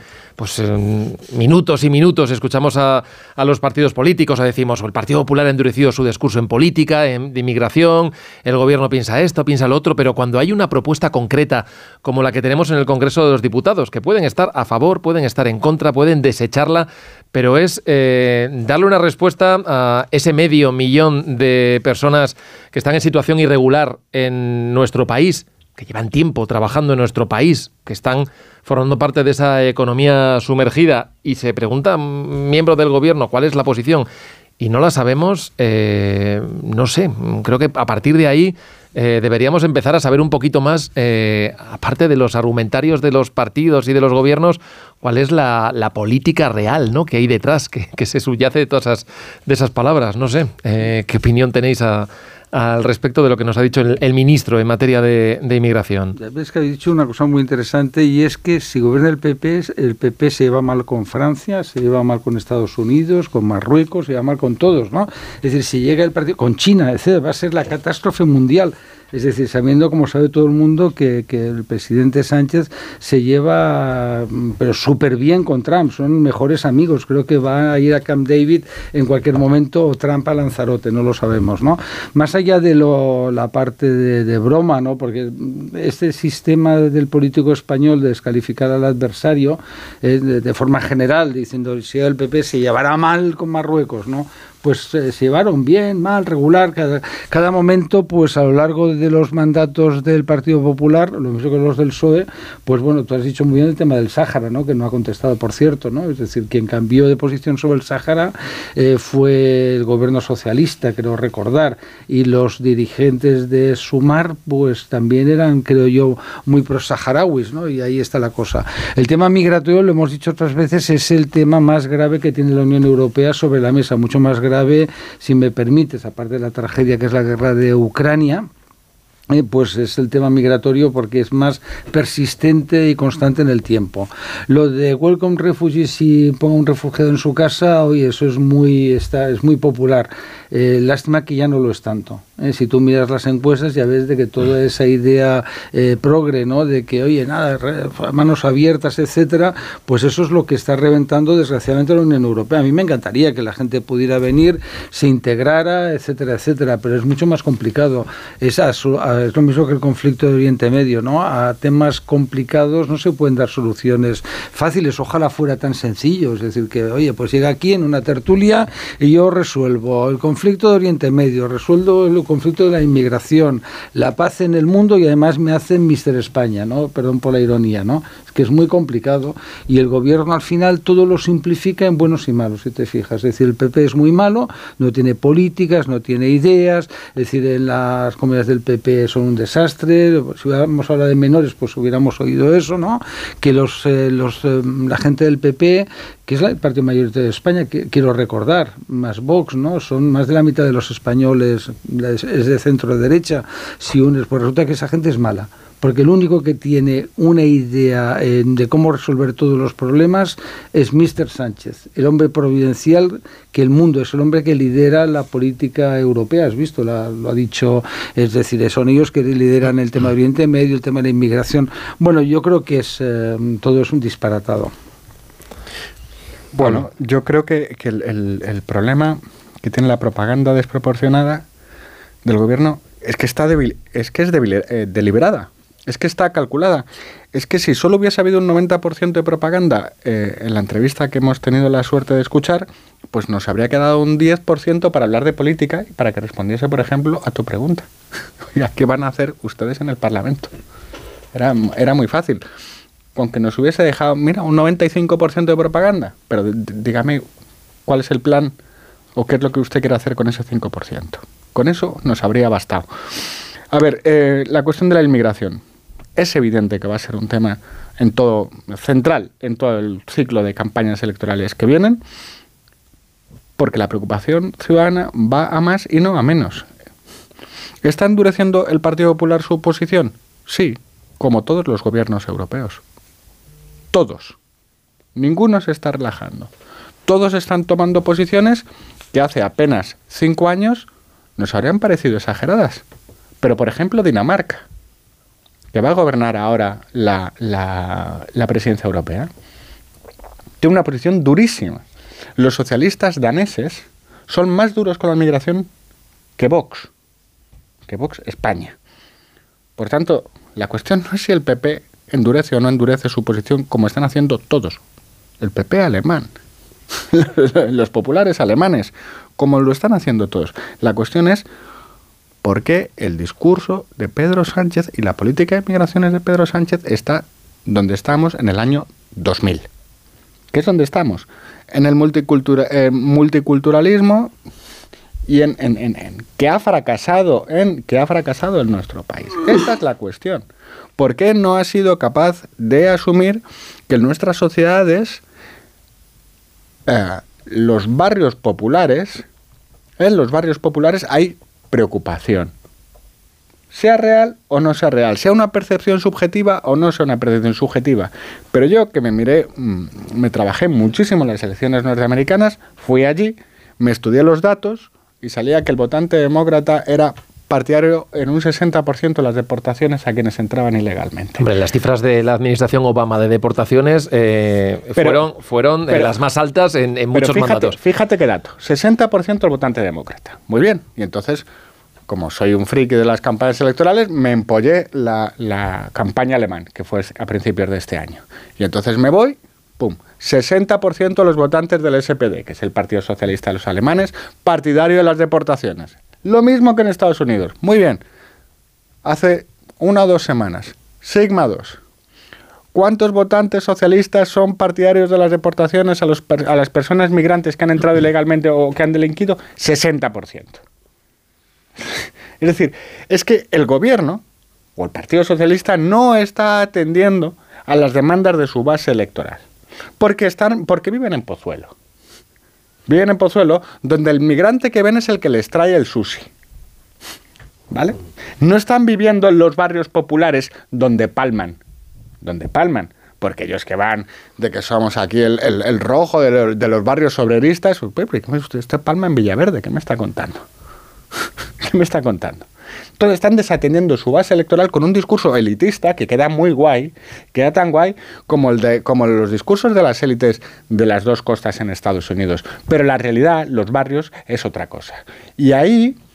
minutos y minutos, escuchamos a los partidos políticos, decimos, el Partido Popular ha endurecido su discurso en política, de inmigración, el gobierno piensa esto, piensa lo otro, pero cuando hay una propuesta concreta como la que tenemos en el Congreso de los Diputados, que pueden estar a favor, pueden estar en contra, pueden desecharla, pero es darle una respuesta a ese 500.000 de personas que están en situación irregular en nuestro país, que llevan tiempo trabajando en nuestro país, que están formando parte de esa economía sumergida, y se preguntan miembros del gobierno cuál es la posición y no la sabemos. No sé, creo que a partir de ahí deberíamos empezar a saber un poquito más, aparte de los argumentarios de los partidos y de los gobiernos, cuál es la política real, ¿no?, que hay detrás, que se subyace de todas esas palabras. No sé, ¿qué opinión tenéis al respecto de lo que nos ha dicho el ministro en materia de inmigración? Es que ha dicho una cosa muy interesante, y es que si gobierna el PP se lleva mal con Francia, se lleva mal con Estados Unidos, con Marruecos, se lleva mal con todos, ¿no? Es decir, si llega el partido con China, etc., va a ser la catástrofe mundial. Es decir, sabiendo, como sabe todo el mundo, que el presidente Sánchez se lleva pero súper bien con Trump, son mejores amigos. Creo que va a ir a Camp David en cualquier momento, o Trump a Lanzarote, no lo sabemos, ¿no? Más allá de la parte de broma, ¿no?, porque este sistema del político español de descalificar al adversario de forma general, diciendo si el PP se llevará mal con Marruecos, ¿no? Pues se llevaron bien, mal, regular, cada momento, pues a lo largo de los mandatos del Partido Popular, lo mismo que los del PSOE, pues bueno, tú has dicho muy bien el tema del Sáhara, ¿no?, que no ha contestado, por cierto, ¿no? Es decir, quien cambió de posición sobre el Sáhara fue el gobierno socialista, creo recordar, y los dirigentes de Sumar, pues también eran, creo yo, muy pro-saharauis, ¿no? Y ahí está la cosa. El tema migratorio, lo hemos dicho otras veces, es el tema más grave que tiene la Unión Europea sobre la mesa, mucho más grave, si me permites, aparte de la tragedia que es la guerra de Ucrania, pues es el tema migratorio, porque es más persistente y constante en el tiempo. Lo de Welcome Refugees, y ponga un refugiado en su casa, oye, eso es muy popular. Lástima que ya no lo es tanto. Si tú miras las encuestas, ya ves de que toda esa idea progre, ¿no?, de que, oye, nada, manos abiertas, etcétera, pues eso es lo que está reventando desgraciadamente la Unión Europea. A mí me encantaría que la gente pudiera venir, se integrara, etcétera, etcétera, pero es mucho más complicado. Es es lo mismo que el conflicto de Oriente Medio, ¿no? A temas complicados no se pueden dar soluciones fáciles, ojalá fuera tan sencillo, es decir, que, oye, pues llega aquí en una tertulia y yo resuelvo el conflicto de Oriente Medio, resuelvo el conflicto de la inmigración, la paz en el mundo y además me hacen Mister España, ¿no? Perdón por la ironía, ¿no? Es que es muy complicado y el gobierno al final todo lo simplifica en buenos y malos, si te fijas, es decir, el PP es muy malo, no tiene políticas, no tiene ideas, es decir, en las comunidades del PP son un desastre, si hubiéramos hablado de menores pues hubiéramos oído eso, ¿no? Que la gente del PP, que es el partido mayoritario de España, que quiero recordar, más Vox, ¿no? Son más de la mitad de los españoles, es de centro derecha, si unes, pues resulta que esa gente es mala. Porque el único que tiene una idea de cómo resolver todos los problemas es Mr. Sánchez, el hombre providencial, que el mundo es el hombre que lidera la política europea, has visto, lo ha dicho, es decir, son ellos que lideran el tema de Oriente Medio, el tema de la inmigración. Bueno, yo creo que todo es un disparatado. Bueno, yo creo que el problema que tiene la propaganda desproporcionada del gobierno es que es deliberada. Es que está calculada. Es que si solo hubiese habido un 90% de propaganda en la entrevista que hemos tenido la suerte de escuchar, pues nos habría quedado un 10% para hablar de política y para que respondiese, por ejemplo, a tu pregunta. Oiga, ¿qué van a hacer ustedes en el Parlamento? Era muy fácil. Con que nos hubiese dejado, mira, un 95% de propaganda. Pero dígame, ¿cuál es el plan o qué es lo que usted quiere hacer con ese 5%? Con eso nos habría bastado. A ver, la cuestión de la inmigración. Es evidente que va a ser un tema central en todo el ciclo de campañas electorales que vienen, porque la preocupación ciudadana va a más y no a menos. ¿Está endureciendo el Partido Popular su posición? Sí, como todos los gobiernos europeos. Todos. Ninguno se está relajando. Todos están tomando posiciones que hace apenas 5 años nos habrían parecido exageradas. Pero, por ejemplo, Dinamarca, que va a gobernar ahora la presidencia europea, tiene una posición durísima. Los socialistas daneses son más duros con la migración que Vox España. Por tanto, la cuestión no es si el PP endurece o no endurece su posición como están haciendo todos. El PP alemán, los populares alemanes, como lo están haciendo todos. La cuestión es ¿por qué el discurso de Pedro Sánchez y la política de migraciones de Pedro Sánchez está donde estamos en el año 2000? ¿Qué es donde estamos? En el multiculturalismo y en que ha fracasado en nuestro país. Esta es la cuestión. ¿Por qué no ha sido capaz de asumir que en nuestras sociedades en los barrios populares hay preocupación? Sea real o no sea real, sea una percepción subjetiva o no sea una percepción subjetiva. Pero yo que me trabajé muchísimo en las elecciones norteamericanas, fui allí, me estudié los datos y salía que el votante demócrata era partidario en un 60% de las deportaciones a quienes entraban ilegalmente. Hombre, las cifras de la administración Obama de deportaciones fueron las más altas en muchos mandatos. Fíjate qué dato, 60% del votante demócrata. Muy bien, y entonces, como soy un friki de las campañas electorales, me empollé la campaña alemán, que fue a principios de este año. Y entonces me voy, ¡pum!, 60% de los votantes del SPD, que es el Partido Socialista de los alemanes, partidario de las deportaciones. Lo mismo que en Estados Unidos. Muy bien. Hace 1 o 2 semanas. Sigma 2. ¿Cuántos votantes socialistas son partidarios de las deportaciones a las personas migrantes que han entrado ilegalmente o que han delinquido? 60%. Es decir, es que el gobierno o el Partido Socialista no está atendiendo a las demandas de su base electoral. Porque viven en Pozuelo. Viven en Pozuelo, donde el migrante que ven es el que les trae el sushi. ¿Vale? No están viviendo en los barrios populares donde palman. Porque ellos que van de que somos aquí el rojo de los barrios obreristas. Usted palma en Villaverde, ¿qué me está contando? ¿Qué me está contando? Entonces están desatendiendo su base electoral con un discurso elitista que queda muy guay, queda tan guay como los discursos de las élites de las dos costas en Estados Unidos. Pero la realidad, los barrios, es otra cosa. Y ahí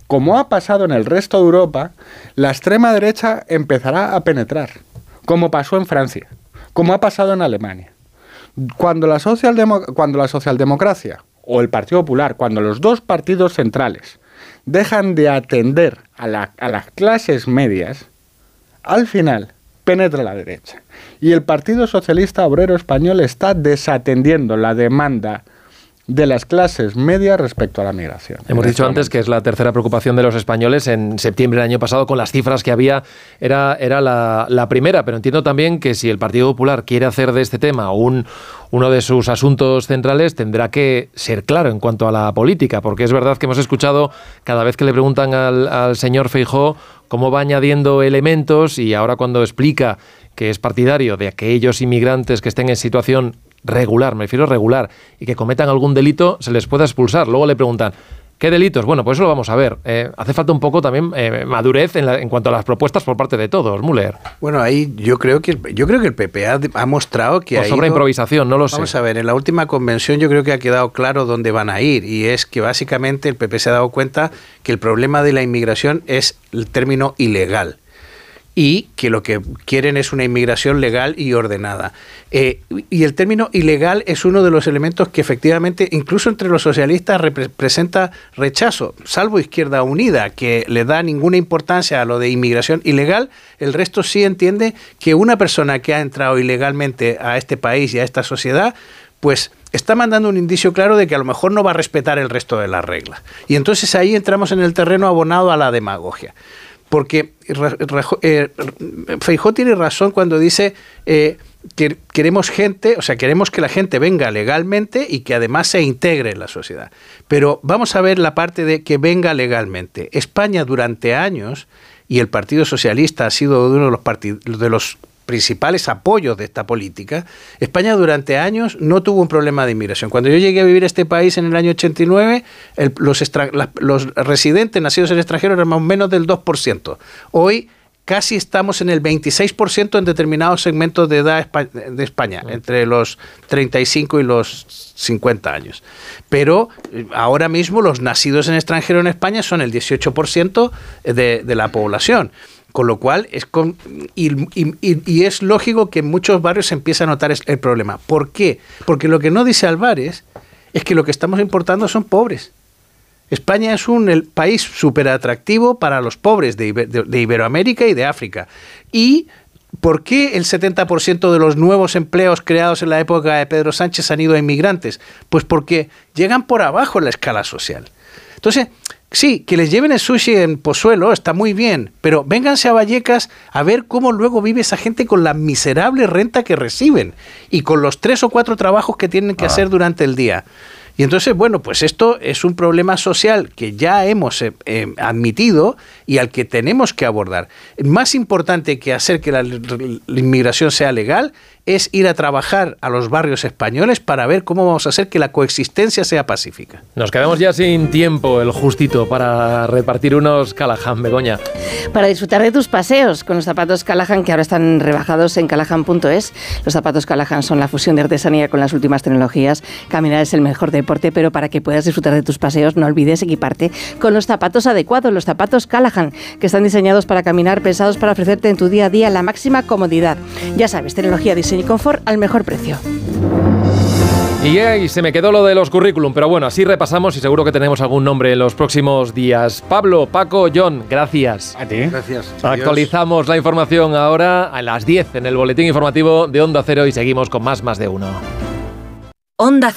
como ha pasado en el resto de Europa, la extrema derecha empezará a penetrar, como pasó en Francia, como ha pasado en Alemania. Cuando la socialdemocracia o el Partido Popular, cuando los dos partidos centrales dejan de atender a las clases medias, al final penetra la derecha. Y el Partido Socialista Obrero Español está desatendiendo la demanda de las clases medias respecto a la migración. Hemos dicho antes que es la tercera preocupación de los españoles. En septiembre del año pasado, con las cifras que había, era la primera, pero entiendo también que si el Partido Popular quiere hacer de este tema uno de sus asuntos centrales, tendrá que ser claro en cuanto a la política, porque es verdad que hemos escuchado cada vez que le preguntan al señor Feijóo cómo va añadiendo elementos, y ahora cuando explica que es partidario de aquellos inmigrantes que estén en situación regular, me refiero regular, y que cometan algún delito, se les pueda expulsar. Luego le preguntan, ¿qué delitos? Bueno, pues eso lo vamos a ver. Hace falta un poco también madurez en cuanto a las propuestas por parte de todos, Müller. Bueno, ahí yo creo que el PP ha mostrado que sobre improvisación, no lo sé. Vamos a ver, en la última convención yo creo que ha quedado claro dónde van a ir, y es que básicamente el PP se ha dado cuenta que el problema de la inmigración es el término ilegal, y que lo que quieren es una inmigración legal y ordenada. Y el término ilegal es uno de los elementos que efectivamente, incluso entre los socialistas, representa rechazo, salvo Izquierda Unida, que le da ninguna importancia a lo de inmigración ilegal. El resto sí entiende que una persona que ha entrado ilegalmente a este país y a esta sociedad, pues está mandando un indicio claro de que a lo mejor no va a respetar el resto de las reglas. Y entonces ahí entramos en el terreno abonado a la demagogia. Porque Feijóo tiene razón cuando dice que queremos gente, o sea, queremos que la gente venga legalmente y que además se integre en la sociedad. Pero vamos a ver la parte de que venga legalmente. España durante años, y el Partido Socialista ha sido uno de los principales apoyos de esta política, España durante años no tuvo un problema de inmigración. Cuando yo llegué a vivir a este país en el año 89, los residentes nacidos en el extranjero eran más o menos del 2%. Hoy casi estamos en el 26% en determinados segmentos de edad de España, entre los 35 y los 50 años. Pero ahora mismo los nacidos en el extranjero en España son el 18% de la población. Con lo cual, y es lógico que en muchos barrios se empieza a notar el problema. ¿Por qué? Porque lo que no dice Álvarez es que lo que estamos importando son pobres. España es el país súper atractivo para los pobres de Iberoamérica y de África. ¿Y por qué el 70% de los nuevos empleos creados en la época de Pedro Sánchez han ido a inmigrantes? Pues porque llegan por abajo en la escala social. Entonces, sí, que les lleven el sushi en Pozuelo está muy bien, pero vénganse a Vallecas a ver cómo luego vive esa gente con la miserable renta que reciben y con los 3 o 4 trabajos que tienen que hacer durante el día. Y entonces, bueno, pues esto es un problema social que ya hemos admitido y al que tenemos que abordar. Más importante que hacer que la inmigración sea legal es ir a trabajar a los barrios españoles para ver cómo vamos a hacer que la coexistencia sea pacífica. Nos quedamos ya sin tiempo, el justito, para repartir unos Callahan, Begoña. Para disfrutar de tus paseos con los zapatos Callahan, que ahora están rebajados en callahan.es. Los zapatos Callahan son la fusión de artesanía con las últimas tecnologías. Caminar es el mejor deporte, pero para que puedas disfrutar de tus paseos no olvides equiparte con los zapatos adecuados, los zapatos Callahan, que están diseñados para caminar, pensados para ofrecerte en tu día a día la máxima comodidad. Ya sabes, tecnología, diseño y confort al mejor precio. Y se me quedó lo de los currículum, pero bueno, así repasamos y seguro que tenemos algún nombre en los próximos días. Pablo, Paco, John, gracias. A ti. Gracias. Actualizamos la información ahora a las 10 en el boletín informativo de Onda Cero y seguimos con más de uno. Onda